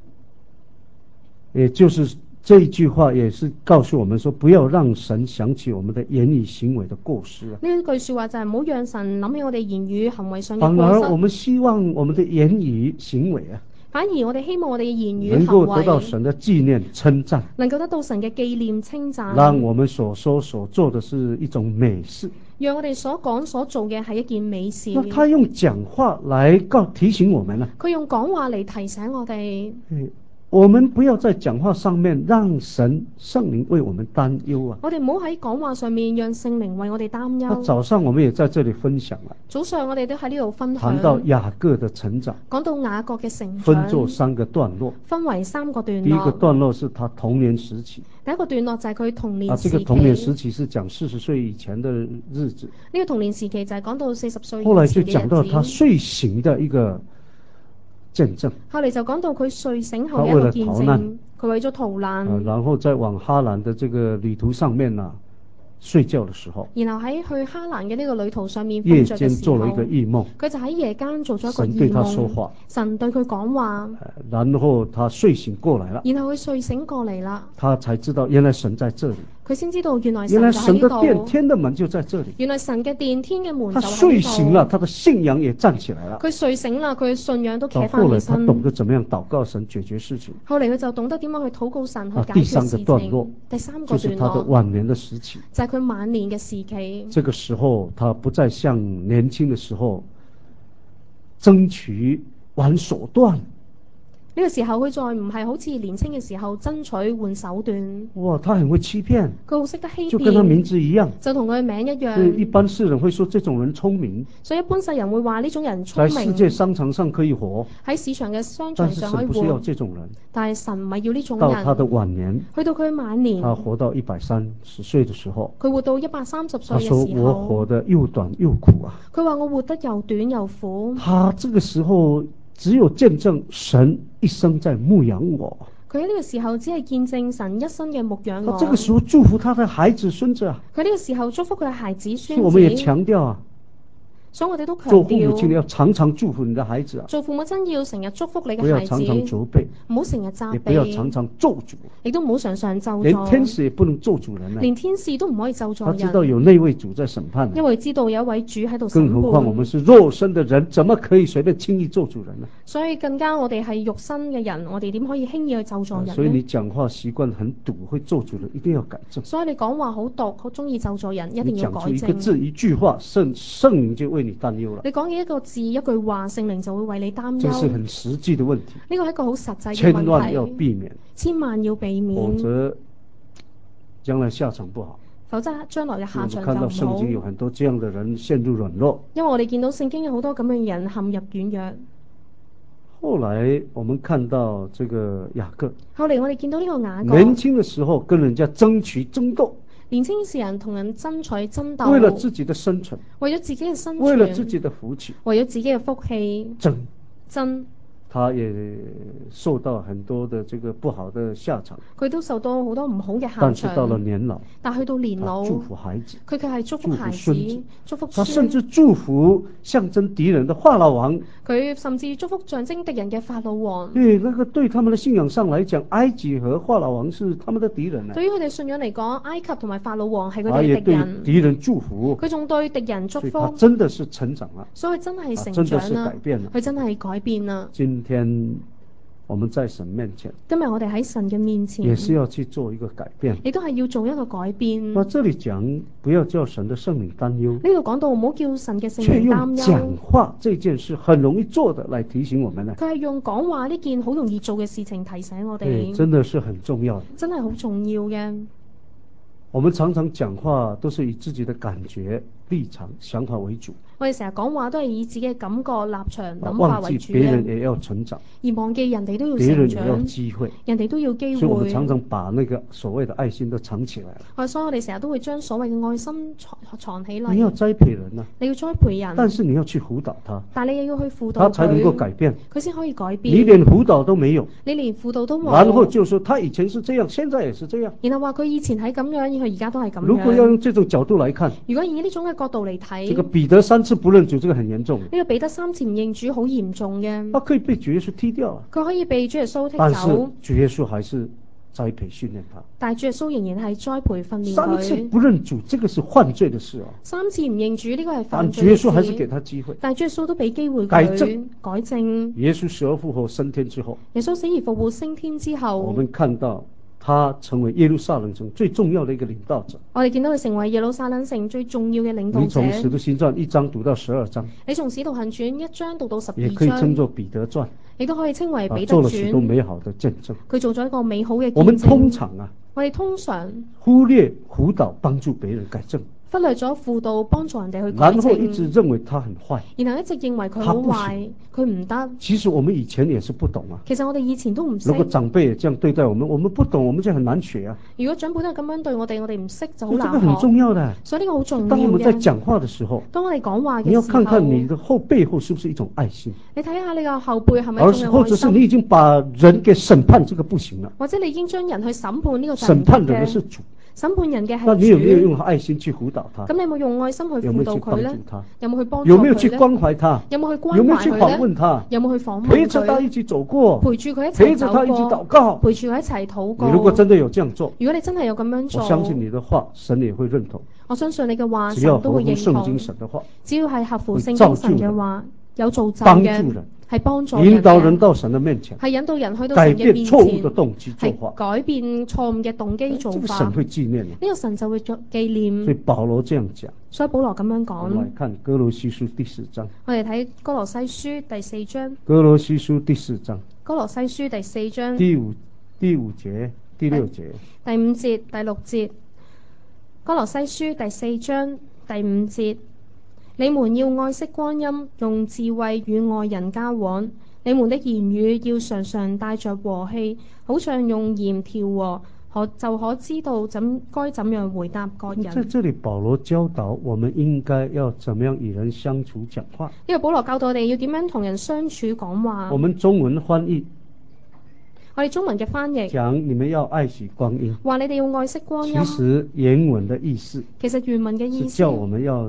也就是這一句話也是告訴我們說，不要讓神想起我們的言語行為的過失啊。 呢一句說話就係唔好讓神諗起我哋言語行為上嘅反而我過失， 們希望我們的言語行為啊， 反而我哋希望我哋嘅言能語夠得到行為神的紀念稱讚， 能夠得到神嘅紀念稱讚， 讓我們所說所做的是一種美事。 讓我哋所講所做嘅係一件美事。 那他用講話來提醒我們呢， 佢用講話嚟提醒我哋， 我們不要在講話上面讓神聖靈為我們擔憂啊。 我哋唔好喺講話上面讓聖靈為我哋擔那憂。 早上我們也在這裏分享了， 早上我哋都喺呢度分享， 談到雅各的成長， 講到雅各嘅成長， 分作3個段落。 分為3個段第一個落。 段落是他童年時期， 第一個段落就係佢童年時期。 這個童年時期是講40歲以前的日子。 呢個童年時期就係講到40歲以前後來就嘅日子。 講到他睡醒的一個見證。 後嚟就講到佢睡醒後嘅一個見證，佢為咗逃難， 然後在往哈蘭的這個旅途上面呢，睡覺的時候， 然後喺去哈蘭嘅呢個旅途上面夜瞓着嘅時間做了一個候， 異夢， 佢就喺夜間做咗一個神對他異夢說話， 神對佢講話， 然後他睡醒過來了， 然後佢睡醒過嚟啦， 他才知道原來神在這裡， 佢先知道原來原來神的殿， 神就喺呢度， 天的門就在這裡。 原來神嘅殿，天嘅門他就喺睡醒了， 呢度。 他的信仰也站起來了。 佢睡醒啦，佢嘅信仰都企到後來翻起身。 他懂得怎麼樣禱告神解決事情。 後嚟佢就懂得點樣去禱告神去解第三決事個段落情。第三個就是他的段落晚年的時期， 就係佢晚年嘅時期。 這個時候他不再像年輕的時候爭取玩手段。 呢個時候佢再唔係好似年輕嘅時候爭取換手段。 哇，他很會欺騙， 佢好識得欺騙， 就跟他名字一樣， 就同佢名一樣。 所以一般世人會說這種人聰明， 所以一般世人會話呢種人聰在明， 世界商場上可以活， 喺市場嘅商但是場上可以神不是要活。 這種人。 但係神唔係要呢種到他的人。 晚年， 去到佢晚年， 他活到130歲的時候， 佢活到130歲他說嘅時我活候， 得又短又苦啊。 佢話我活得又短又苦。 他這個時候只有見證神一生在牧養我， 佢喺呢個時候只係見證神一生嘅牧養我。 他這個時候祝福他的孩子孫子啊。 佢呢個時候祝福佢嘅孩子孫子。 所以我們也強調啊， 所以我哋都強做父母親的調， 要常常祝福你的孩子啊， 做父母親要成日祝福你嘅孩子， 不要常常責備， 唔好成日責也不要備， 常常咒詛， 亦都唔好常常咒連天詛， 使也不能咒詛人啊。 連天使都唔可以咒詛人。 他知道有那位主在審判啊， 因為知道有一位主喺度審更何況我們判， 是肉身的人，怎麼可以隨便輕易咒詛人呢？ 所以更加我哋係肉身嘅人，我哋點可以輕易去咒詛人呢？ 所以你講話習慣很毒，會咒詛人，一定要改正。 所以你講話好毒，好中意咒詛人，一定你要改講出一個正。 字一句話，聖靈就為你擔憂了。 你講嘅一個字一句話，聖靈就會為你擔憂。 這是很實際的問題， 呢個係一個好實際嘅千問萬要題， 避免， 千萬要避否免， 則將來下場不好。 否則將來嘅下我們看到場就唔聖經有好。 很多這樣的人陷入軟弱。 因為我哋見到聖經有好多咁嘅人陷入軟弱。 後來我們看到這個雅各， 後嚟我哋見到呢個雅各， 年輕的時候跟人家爭取爭鬥， 年輕時人同人爭取爭鬥， 為了自己的生存， 為咗自己嘅生存， 為了自己的福氣， 為咗自己嘅福氣爭。 他也受到很多的這個不好的下場。 佢都受到好多唔好嘅下但是到了場。 年老， 但去到年老， 他祝福孩子， 佢卻係祝福孩子祝福孫子， 祝福他甚至孫。 祝福象徵敵人的法老王。 佢甚至祝福象徵敵人嘅法老王。 對，那個對他們的信仰上來講，埃及和法老王是他們的敵人啊。 對於佢哋信仰嚟講，埃及同埋法老王係佢他也對哋嘅敵人。 敵人祝福， 佢仲對敵人祝所以他福， 真的是成長了， 所以真係成真的是長啦改變了。 佢真係改變啦。 今天我們在神面前， 今日我哋喺神嘅面前， 也是要去做一個改變。 亦都係要做一個改變。 那這裏講，不要叫神的聖靈擔憂， 呢度講到唔好叫神嘅聖卻用靈擔憂。 講話這件事很容易做的來提醒我們呢。 佢係用講話呢件好容易做嘅事情提醒我哋， 真的是很重要的。 真係好重要嘅。 我們常常講話都是以自己的感覺、立場、想法為主， 我哋成日講話都係以自己嘅感覺、立場、諗法忘記為主別人嘅， 也要成長， 而忘記人哋都要別成人也要長， 機會。 人哋都要機所以我們會。 常常把那個所謂的愛心都藏起來了。 所以我哋成日都會將所謂嘅愛心藏起嚟。 你要栽培人啊， 你要栽培人， 但是你要去輔導他， 但你又要去輔導他才能夠佢， 改變。 佢先可以改變。 你連輔導都沒有， 你連輔導都冇， 然後就說他以前是這樣，現在也是這樣。 然後話佢以前係咁樣，佢而家都係咁樣。 如果要用這種角度來看， 如果以呢種嘅角度嚟睇， 這個彼得3次不認主，這個很嚴重。 呢個彼得3次唔認主好嚴重嘅， 他可以被主耶穌踢掉啊， 佢可以被主耶穌但是踢走， 主耶穌還是栽培訓練他。 但係主耶穌仍然係栽培訓練 3次佢。 不認主，這個是犯罪的事啊。 3次唔認主呢個係但犯主耶穌罪嘅事， 還是給他機會。 但係主耶穌都俾機會改佢正改正。 耶穌死而復活升天之後， 耶穌死而復活升天之後， 我們看到他成為耶路撒冷城最重要的一個領導者。 我哋見到佢成為耶路撒冷城最重要嘅領導者。 你從使徒行傳1章讀到12章， 你從使徒行傳1章讀到12章， 也可以稱作彼得傳， 亦都可以稱為彼得做了許多傳。 美好的見證。 佢做咗一個美好嘅見證。 我們通常我哋通常忽略輔導幫助別人改正， 忽略咗輔導幫助人哋去改然後一直正， 認為他很壞。 然後一直認為佢好他不壞，佢唔得。 其實我們以前也是不懂啊。 其實我哋以前都唔識。 如果長輩也這樣對待我們，我們不懂，我們就很難學啊。 如果長輩都係咁樣對我哋，我哋唔識就好所以這個很難學。 重要的。 所以呢個好重要當我們在嘅。 講話的時候， 當我哋講話嘅你要時候， 看看你的背後是不是一種愛心， 你睇下你個後背係咪而一種愛或者是你心， 已經把人給審判，這個不行了。 或者你已經將人去審判呢個就唔審判得嘅。 人的是主， 審判人嘅那你有沒有係主。 用愛心去輔導他？ 咁你有冇用愛心去輔導有沒有去幫佢呢？ 助他？ 有冇去幫助有沒有去佢呢？ 關懷他？ 有冇去關有沒有去訪懷佢呢？ 問他？ 有冇去訪問陪着他佢？ 一起走過， 陪住佢一齊陪着走他一起禱過， 告。 陪住佢一齊禱告。 你如果真的有這樣做， 如果你真係有咁樣做， 我相信你的話，神也會認同。 我相信你嘅話， 只要神都會認合乎聖經同。 神的話， 只要係合乎聖會造就經神嘅人話，有造就幫助嘅， 人， 係幫助引導人嘅， 到神的面前， 係引導人去到改神嘅面變錯誤的前， 動機做係法。 改變錯誤嘅動機做法。 這個神會紀念的。 呢個神就會作紀所以念。 保羅這樣講。 所以保羅咁樣我們來講。 看哥羅西書第4章。 我哋睇哥羅西書第4章。 哥羅西書第4章。 哥羅西書第4章。 第五節、第6節。 第5節、第6節。哥羅西書第4章第5節。你們要愛惜光陰，用智慧與外人交往。你們的言語要常常帶着和氣，好像用鹽調和，就可知道該怎樣回答各人。 在這裡保羅教導我們應該要怎麼樣與人相處講話。 因為保羅教導我哋要點樣同人相處講話。 我們中文翻譯， 我哋中文嘅翻譯講你們要愛惜光陰， 話你哋要愛惜光陰。 其實原文的意思， 其實原文嘅意思是叫我們要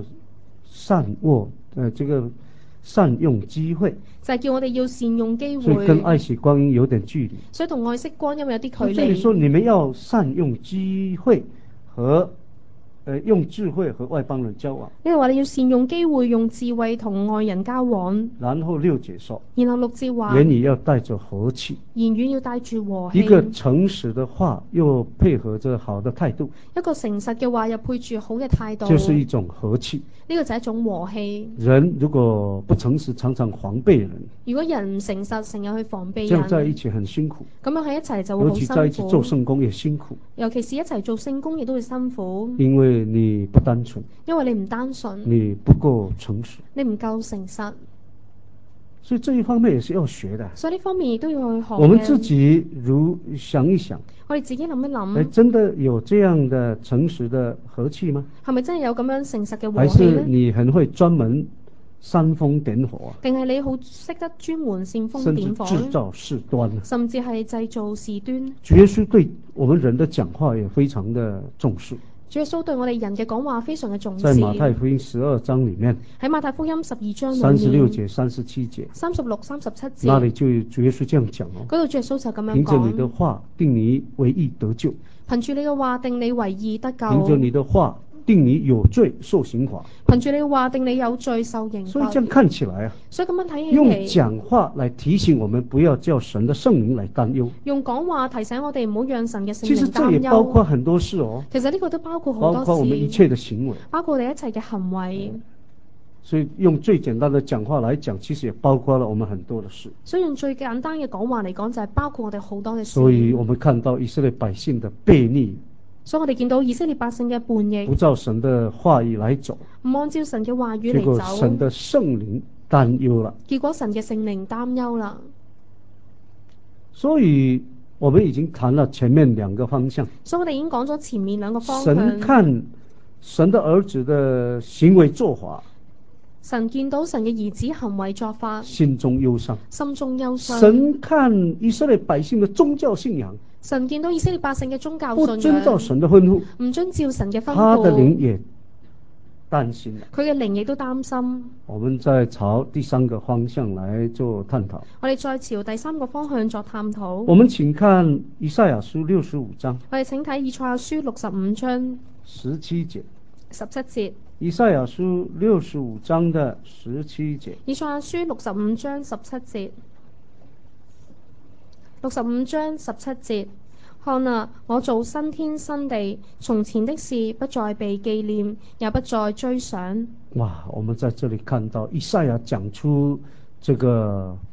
善用機會， 就係叫我哋要善用機所以會。 跟愛惜光陰有點距離。 所以同愛惜光陰有啲距這裡說離。 你們要善用機會和用智慧和外邦人交往。 呢度話你要善用機會，用智慧同外人交往。 然後6節說， 然後6節話言語要帶着和氣， 言語要帶住和氣。 一個誠實的話又配合着好的態度， 一個誠實嘅話又配住好嘅態度， 就是一種和氣。 呢個就係一種和氣。 人如果不誠實，常常防備人， 如果人唔誠實，成日去防備這樣在一人， 起很辛苦， 咁樣喺一齊就會尤好辛其在一起做苦。 聖工也辛苦， 尤其是一齊做聖工，亦都會辛苦， 因為你不單純， 因為你唔單純， 你不夠誠實， 你唔夠誠實， 所以這一方面也是要學的。 所以呢方面亦都要去學嘅。 我們自己想一想， 我哋自己諗一諗， 真的有這樣的誠實的和氣嗎？ 係咪真係有咁樣誠實嘅和還氣呢？ 是你很會專門煽風點火啊？ 定係你好識得專門煽風甚至點火， 製造事端啊？ 甚至係製造事端。 主耶穌對我們人的講話也非常的重視。 主耶穌對我哋人嘅講話非常嘅重視。 在馬太福音12章裏面， 喺馬太福音12章裏 36 面節、37節 ，36、37節， 那裡就主耶穌這樣講哦， 嗰度主耶穌就咁樣憑着你的講， 話定你為義得救， 憑住你嘅話定你為義得救， 憑着你的話定你有罪受刑罰。 憑住你嘅話定你有罪受刑所以這樣罰。 看起來啊， 所以咁樣睇起用嚟， 講話來提醒我們不要叫神的聖靈來擔憂。 用講話提醒我哋唔好讓神嘅聖其實靈擔這也包括憂。 很多事哦， 其實呢個都包括好包括我們一多事， 切的行為。 包括我哋一切嘅行為。 所以用最簡單的講話來講，其實也包括了我們很多的事。 所以用最簡單嘅講話嚟講，就係包括我哋好多嘅事。 所以我們看到以色列百姓的悖逆， 所以我哋見到以色列百姓嘅叛逆， 不照神的話語來走， 唔按照神嘅話語結果嚟走， 神的聖靈擔憂了。 結果神嘅聖靈擔憂啦。 所以我們已經談了前面兩個方向。 所以我哋已經講咗前面兩個方向。 神看神的兒子的行為做法， 神見到神嘅兒子行為作法， 心中憂傷。 心中憂傷。 神看以色列百姓的宗教信仰， 神見到以色列百姓嘅宗教不信遵照仰， 神的吩咐， 唔遵照神嘅吩他的靈咐， 也擔心了。 佢嘅靈亦都擔心。 我們再朝第三個方向來做探討。 我哋再朝第三個方向作探討。 我們請看以賽亞書65章我哋請睇以賽亞書65章 17節。 17節。 以賽亞書65章的17節。 以賽亞書65章17節。65章17節。看啊，我造新天新地，從前的事不再被紀念，也不再追想。 哇，我們在這裡看到以賽亞講出這個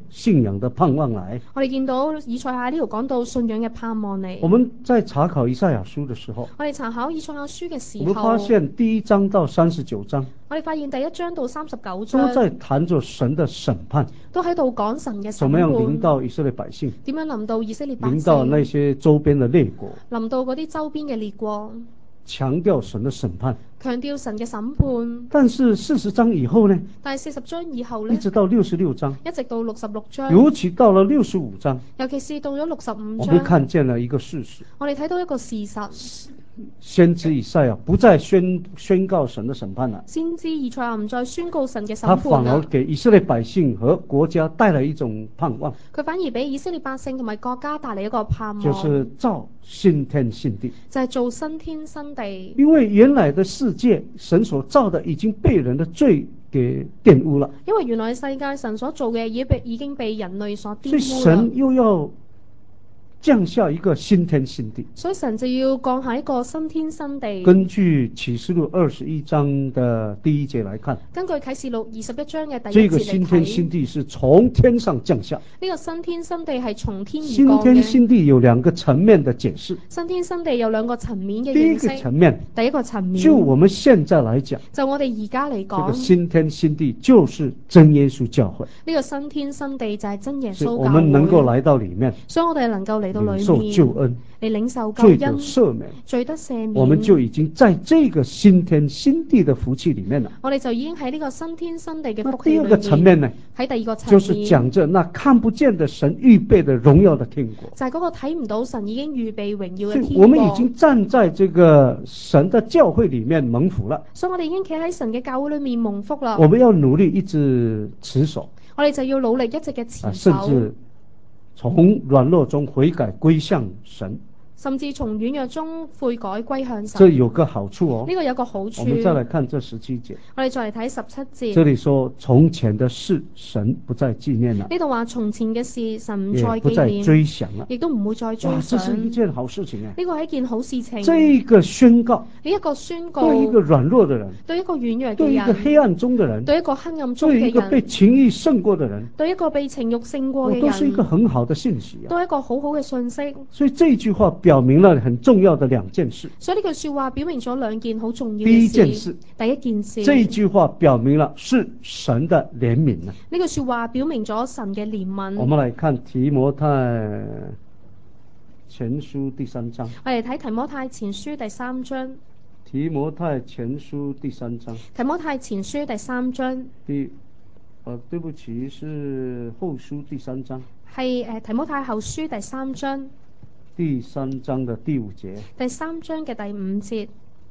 信仰的盼望來。 我哋見到以賽亞呢度講到信仰嘅盼望嚟。 我們在查考以賽亞書的時候， 我哋查考以賽亞書嘅時我們發候， 現第1章到39章我哋發現第1章到39 都章在談着神的審判， 都喺度講神嘅審怎麼樣臨判， 到以色列百姓， 點樣臨到以色列百臨到那姓， 些周邊的列國， 臨到嗰啲周邊嘅列國， 強調神的審判。 強調神嘅審判。 但是40章以後呢， 但係40章以後呢， 一直到66章， 一直到66章， 尤其到了65章， 尤其是到咗65 我們章， 看見了一個事實， 我哋睇到一個事實， 先知以賽亞不再宣告神的審判了， 先知以賽亞唔再宣告神嘅審他判啦， 反而給以色列百姓和國家帶來一種盼望， 佢反而俾以色列百姓同埋國家帶嚟一個盼望， 就是造新天新地。 就係做新天新地。 因為原來的世界神所造的已經被人的罪給玷污了， 因為原來世界神所做嘅已經被人類所玷所以污啦， 神又要降下一個新天新地。 所以神就要降下一個新天新地。 根據啟示錄21章的第1節來看， 根據啟示錄21章嘅第這一節嚟個新天新睇， 地是從天上降下。 呢個新天新地係從天而新降嘅。 天新地有兩個層面的解釋。 新天新地有兩個層面嘅第一認識。 個層面， 第一個層面， 就我們現在來講， 就我哋而家嚟這個講， 新天新地就是真耶穌教會， 呢個新天新地就係真耶穌教會。 所以我們能夠來到裡面， 所以我哋能夠嚟到裡領受面救恩， 嚟領受救罪得恩， 赦免， 罪得赦免， 我們就已經在這個新天新地的福氣裡面了。 我哋就已經喺呢個新天新地嘅那福氣裏第二個層面呢， 喺第二個層面， 就是講着那看不見的神預備的榮耀的天國。 就係嗰個睇唔到神已經預備榮耀所以嘅天國。 我們已經站在這個神的教會裡面蒙福了。 所以我哋已經企喺神嘅教會裏面蒙福啦。 我們要努力一直持守， 我哋就要努力一直嘅持甚守， 至從軟弱中悔改歸向神。 甚至從軟弱中悔改歸向神。 這有個好處哦。 呢個有個好處。 我們再來看這17節。 我哋再嚟睇17節。 這裡說從前的事神不再紀念了。 呢度話從前嘅事神唔再也不再紀念， 追想了。 亦都唔會再追哇，這想。 是一件好事情啊！ 呢個係一件好事情。 這個宣告， 呢一個宣告， 對一個軟弱的人， 對一個軟弱對一嘅人， 個黑暗中的人， 對一個黑暗中嘅對一個被人， 情欲勝過的人， 對一個被情慾勝過嘅都是一個人， 很好的信息啊。 都係一個好好嘅信息。 所以這句話表明了很重要的兩件事。 所以呢句說話表明咗兩件好重要第一嘅事。 件事， 第一件事， 這句話表明了是神的憐憫啊。 呢句說話表明咗神嘅憐憫。 我們來看提摩太前書第3章。 我哋睇提摩太前書第3章。 提摩太前書第3章。 提摩太前書第3章。 對不起，是後書第3章。 係提摩太後書第3章。 第3章的第5節。 第3章嘅第5節。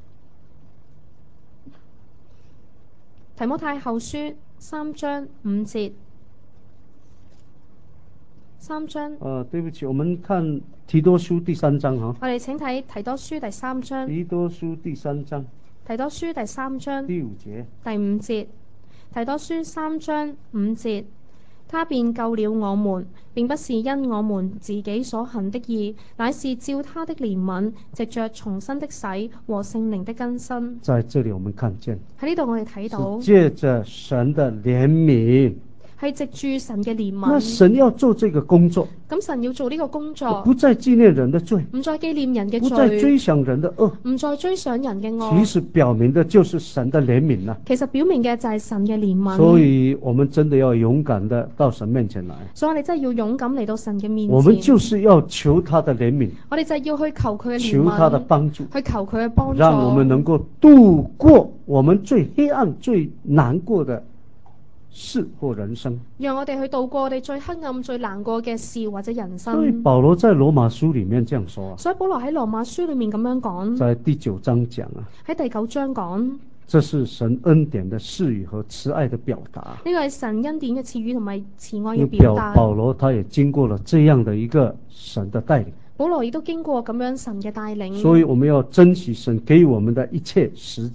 提摩太後書3章5節。3章。 對不起，我們看提多書第3章哈。 我哋請睇提多書第3章。 提多書第3章。 提多書第3章。 第5節。 第5節。提多書3章5節。他便救了我們，並不是因我們自己所行的義，乃是照他的憐憫，藉着重生的洗和聖靈的更新。 在這裡我們看見， 喺呢度我哋睇到， 借着神的憐憫， 係藉住神嘅憐憫。 那神要做這個工作， 咁神要做呢個工作， 不再紀念人的罪， 唔再紀念人嘅不再罪， 追想人的惡， 唔再追上人嘅惡。 其實表明的就是神的憐憫啦。 其實表明嘅就係神嘅憐憫。 所以我們真的要勇敢的到神面前來。 所以我哋真係要勇敢嚟到神嘅面前。 我們就是要求他的憐憫， 我哋就係要去求佢嘅憐憫， 求他的幫助， 去求佢嘅幫助， 讓我們能夠度過我們最黑暗、最難過的事或人生。 讓我哋去度過我哋最黑暗、最難過嘅事或者人生。 所以保羅在羅馬書裡面這樣說啊， 所以保羅喺羅馬書裡面咁樣講， 在第9章講啊， 喺第9章講， 這是神恩典的賜予和慈愛的表達。 呢個係神恩典嘅賜予同埋慈愛嘅表達。 保羅他也經過了這樣的一個神的帶領。 保羅亦都經過咁樣神嘅帶領。 所以我們要珍惜神給我們的一切時間、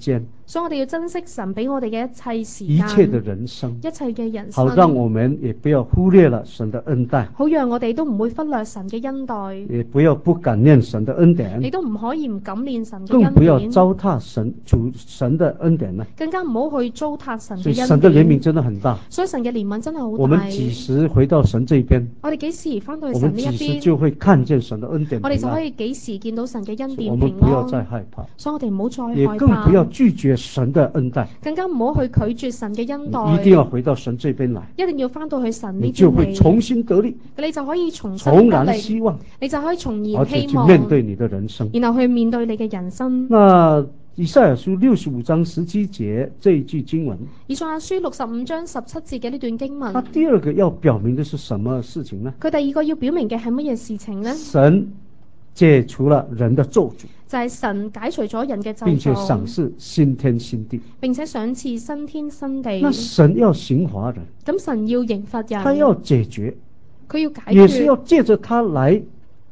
所以我哋要珍惜神俾我哋嘅一切時間， 一切的人生， 一切嘅人好生， 讓我們也不要忽略了神的恩待， 好讓我哋都唔會忽略神嘅恩待， 也不要不感念神的恩典， 亦都唔可以唔感念神嘅更恩典， 不要糟蹋神的恩典呢。 更加唔好去糟蹋神所以嘅恩神的憐憫典。 真的很大。 所以神嘅憐憫真係好我們幾大。 時回到神這邊， 我哋幾時翻到去我神呢一們幾時邊， 就會看見神的恩典平安。 我哋就可以幾時見到神嘅恩典我平們不要再安。 害怕， 所以我哋唔好再也害怕， 更不要拒絕神的恩待。 更加唔好去拒絕神嘅恩你待。 一定要回到神這邊來， 一定要翻到去神你呢邊就會重嚟， 新得力， 你就可以重新重得力， 燃希望， 你就可以重而燃希望， 且去面對你的人生。 然後去面對你嘅人生。 那以賽亞書65章17節這一句經文， 以賽亞書65章17節嘅呢段經文， 它第二個要表明的是什麼事情呢？ 佢第二個要表明嘅係乜嘢事情呢？ 神解除了人的咒詛， 就係神解除咗人嘅咒並且賞詛， 賜新天新地。 並且賞賜新天新地。 那神要刑罰人， 咁神要刑罰人， 他要解決， 佢要解也是要決， 借着他來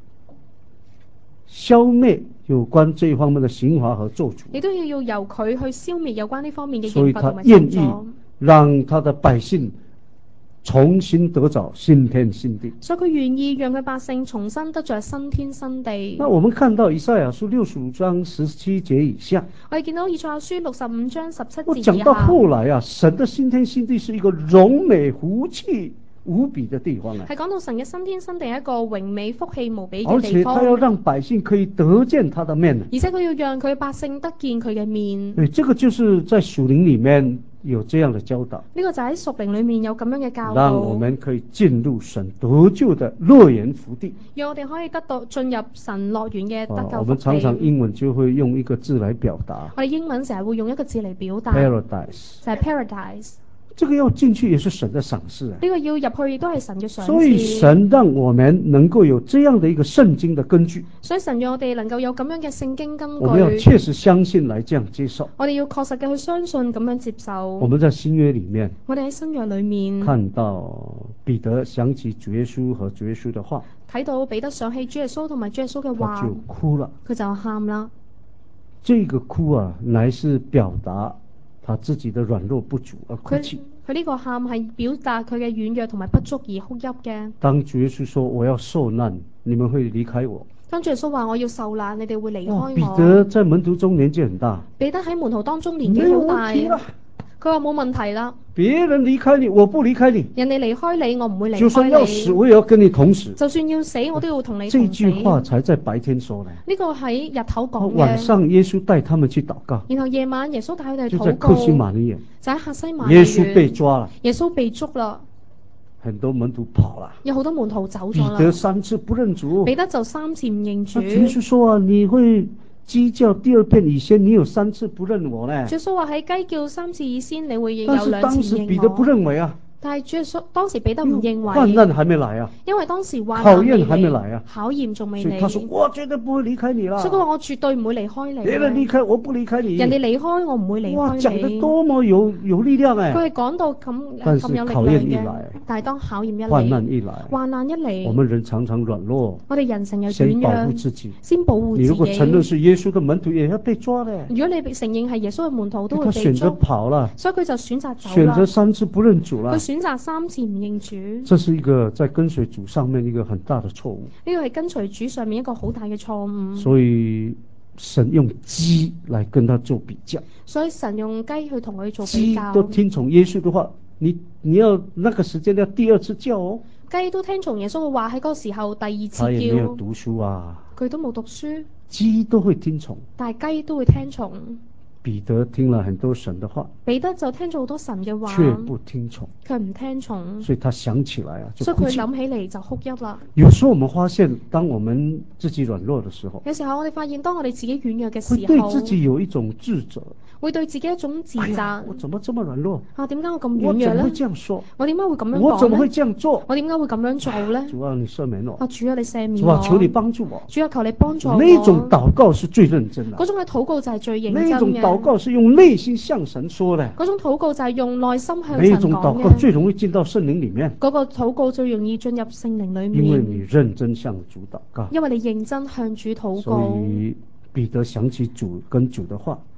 消滅有關這一方面的刑罰和咒詛， 亦都要由佢去消滅有關呢方面嘅所以他刑罰同埋咒願意詛。 讓他的百姓重新得着新天新地。 所以佢願意讓佢百姓重新得着新天新地。 那我們看到以賽亞書65章17節以下， 我哋見到以賽亞書65章17 我節以講到下， 後來啊，神的新天新地是一個榮美福氣無比的地方啊， 係講到神嘅新天新地係一個榮美福氣無比而嘅地方， 且他要讓百姓可以得見他的面。 而且佢要讓佢百姓得見佢嘅面。 對，這個就是在屬靈裡面有這樣的教導， 呢個就喺屬靈裏面有咁樣嘅教讓我導， 們可以進入神得救的樂園福地。 讓我哋可以得到進入神樂園嘅得救福我們常常地。 英文就會用一個字來表達我哋英文成日會用一個字嚟表達， ，paradise。 就係 paradise。 這個要進去也是神的賞賜啊。 呢個要入去亦都係神嘅賞所以賜。 神讓我們能夠有這樣的一個聖經的根據， 所以神讓我哋能夠有咁樣嘅聖經根我們要據， 確實相信來這樣接受。 我哋要確實嘅去相信咁樣接受。 我們在新約裡面我哋喺新約裏面看到彼得想起主耶穌和主耶穌的話， 睇到彼得想起主耶穌同埋主耶穌嘅他話就，哭了。 佢就喊啦。 這個哭啊，乃是表達他自己的軟弱不足而哭泣。 佢呢個喊係表達佢嘅軟弱同埋不足而哭泣嘅。 當主耶穌說我要受難，你們會離開我。 當主耶穌話我要受難，你哋會離開彼我。 得在門徒中年紀很大， 彼得喺門徒當中年沒有紀好大， 問題啦。 佢話冇問題啦。 別人離開你，我不離開你。 人哋離開你，我唔會離就算要死， 開你。 我也要跟你同死。 就算要死，我都要同你這同死。 句話才在白天說呢。 呢個喺日頭講晚嘅。 上耶穌帶他們去禱告， 然後夜晚耶穌帶佢哋就在禱告， 客西馬尼園， 就喺客西馬尼耶穌被園。 抓了， 耶穌被捉啦， 很多門徒跑了， 有好多門徒走彼咗啦。 得3次不認主。 彼得就3次唔認主。 主耶穌說啊，你會雞叫第二遍以前，你有3次不認我呢？ 耶穌話喺雞叫3次以先，你會有但是 2 當次唔時彼得不認我。 認為啊， 但係主耶穌當時彼得唔認為， 患難還沒來啊， 因為當時患考驗難未還沒來啊， 考驗仲未嚟。 所以他說我絕對不會離開你啦。 所以佢話我絕對唔會離開你。 別人離開我不離開你。 人哋離開我唔會離哇， 開講得你。 多麼有力量哎！ 佢係講到咁但是咁有力考驗一量嘅來， 但係當考驗一患難嚟， 一來， 患難一嚟， 我們人常常軟弱， 我哋人成日先保軟弱護，自己。 先保護你如果自承認己。 是耶穌的門徒，也要被抓的。 如果你承認係耶穌嘅門徒，都會被他選擇捉， 跑了， 所以佢就選擇走選啦。 擇3次不認主了佢。選擇3次唔認主， 這是一個在跟隨主上面一個很大的錯誤。 呢個係跟隨主上面一個好大嘅錯誤。 所以神用雞來跟他做比較， 所以神用雞去同佢做比雞較， 都聽從耶穌的話，你要那個時間要第2次叫哦。 雞都聽從耶穌嘅話，喺嗰個時候第2次他也沒有叫， 讀書啊， 佢都冇讀書， 雞都會聽從。 但係雞都會聽從。 彼得聽了很多神的話， 彼得就聽咗好多神嘅話， 卻不聽從， 佢唔聽從， 所以他想起來啊，就所以哭泣。 佢諗起嚟就哭泣啦。 有時候我們發現，當我們自己軟弱的時候， 有時候我哋發現，當我哋自己軟弱嘅會對時候， 自己有一種自責。 會對自己一種自責。 哎呀，我怎麼這麼軟弱？ 啊，點解我咁軟弱我怎麼會呢？ 這樣說？ 我點解會咁樣我怎麼會講呢？ 這樣做？ 我點解會咁樣做呢？ 主啊，你赦免我。 啊，主啊，你赦免主啊， 我。 求你幫助我。 主啊，求你幫助我。 那種禱告是最認真的。 嗰種嘅禱告就係最認真嘅。 那種禱告是用內心向神說的。 嗰種禱告就係用內心向那種神講禱告最嘅。 容易進到聖靈裡面， 嗰個禱告最容易進入聖靈裡因為你面， 認真向主禱告。 因為你認真向主禱所告。 以彼得想起主跟主的話，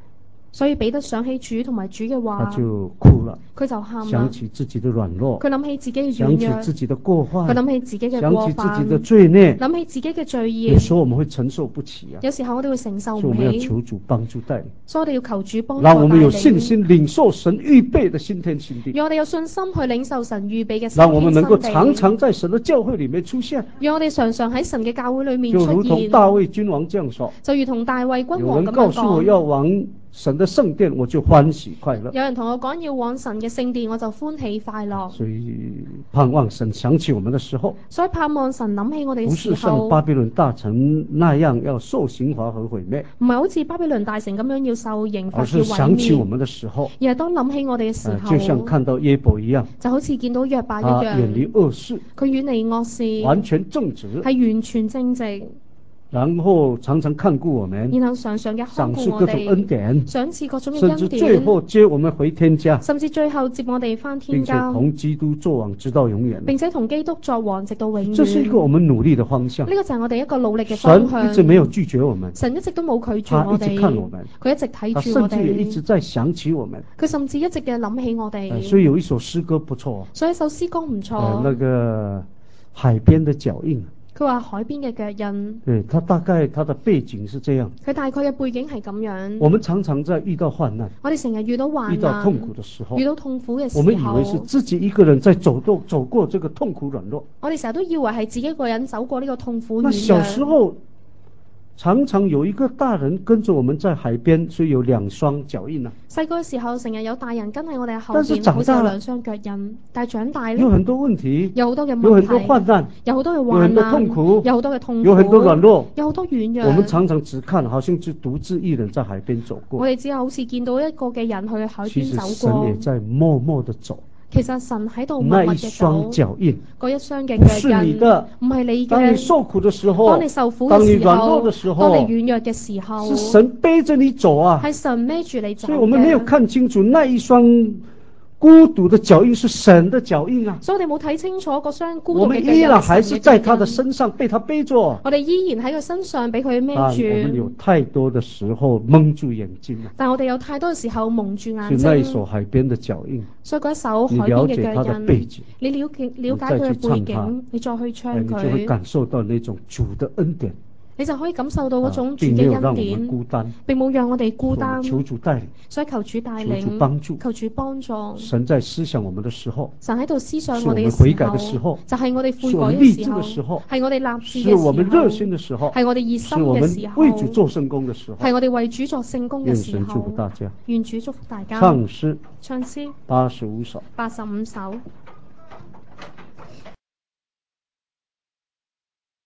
所以彼得想起主同埋主嘅他話， 就哭了， 佢就喊啦想。起自己的軟弱， 佢諗起自己嘅想起軟弱， 自己的過佢犯， 諗起自己嘅想起自過犯己，的罪孽。 諗起自己嘅罪孽有。時候我們會承受不起啊， 有時候我哋會承受唔所以我們要起， 求主幫助帶領， 所以我哋要求主幫助讓我們有帶領， 信心領受神預備的新天新地， 讓我哋有信心去領受神預備嘅新讓我們能夠天新地， 常常在神的教會裏面出現， 讓我哋常常喺神嘅教會裏面就如出現， 同大衛君王這樣說， 就如同大衛君有王咁樣人告訴我講。 要往神的聖殿，我就歡喜快樂。 有人同我講要往神嘅聖殿，我就歡喜快樂。 所以盼望神想起我們的時候， 所以盼望神諗起我哋不嘅時是像候， 巴比倫大臣那樣要受刑罰和毀滅， 唔係好似巴比倫大城咁樣要受刑罰而是要毀滅， 想起我們的時候， 而係當諗起我哋嘅時候， 就像看到耶伯一樣， 就好似見到約伯一他遠離樣， 惡事， 佢遠離惡事， 完全正直， 係完全正直， 然後常常看顧我們， 然後常常嘅看顧我賞賜各種恩哋， 典， 賞賜各種嘅甚至恩最後典， 接我們回天家， 甚至最後接我哋返天並且家， 同基督作王直到永遠。 並且同基督作王直到永這是一個我遠。 們努力的方向。 呢個就係我哋一個努力嘅方神向。 一直沒有拒絕我們， 神一直都冇拒絕我他一直看我哋們， 佢一直睇他住我甚至也一直哋， 在想起我們。 佢甚至一直嘅諗起我哋。 所以有一首詩歌不錯， 所以首詩歌唔錯。 那個海邊的腳印。 佢話海邊嘅腳印。 對，他大概他的背景是這樣。 佢大概嘅背景係咁樣。 我們常常在遇到患難， 我哋成日遇到患難， 遇到痛苦的時候， 遇到痛苦嘅時候， 我們以為是自己一個人在走過這個痛苦軟弱。 我哋成日都以為係自己一個人走過呢個痛苦軟弱。 那小時候常常有一個大人跟着我們在海邊，所以有2雙腳印啊。 細個嘅時候成日有大人跟喺我哋後但是邊， 長大好似有2雙腳印。但係長大咧， 有很多問題， 有好多嘅問題， 有很多患難， 有好多嘅有很多患難， 痛苦， 有好多嘅痛苦， 有很多軟弱， 有好多軟弱。 我們常常只看好像是獨自一人在海邊走過， 我哋只係好似見到一個嘅人去海其實邊走神也過。 在默默地走。 其實神喺度默那一默嘅雙走， 腳印嗰一雙嘅不是腳印你的， 唔係你當你嘅。 受苦的時候， 當你受苦當你嘅時候， 軟弱的時當候， 你軟弱嘅時候， 是神背着你走啊。 係神孭住你走嘅。 所以我們沒有看清楚那一雙孤獨的腳印是神的腳印啊。 所以我哋冇睇清楚嗰雙孤我獨嘅腳印們依然還是在他的係神嘅腳印。 身上被他背着， 我哋依然喺佢身上俾佢但我們有孭住， 太多的時候蒙住眼睛了。 但我哋有太多嘅時候蒙住眼是那一睛。 首海邊的腳印， 所以嗰一首你海邊嘅了解他腳的背印， 景， 你了解佢嘅你再去唱它背景，你再去唱你就會佢， 感受到那種主的恩典， 你就可以感受到嗰種主並沒嘅有讓我們恩典， 孤單， 並冇讓我哋孤單。 求主帶領， 所以求主帶求主領， 幫助。 求主幫助。 神在思想我們的時候， 神喺度思想是我我哋們悔改嘅時候的時候， 就係我哋悔是我改們立志嘅時候的時候， 係我哋立志嘅是我們熱心時候， 的時候， 係我哋熱心是我們嘅時候， 為主做聖工的時候。 係我哋為主作聖工嘅時願神祝福候。 大家。 願主祝福大家。 唱詩唱詩 85首。 85首。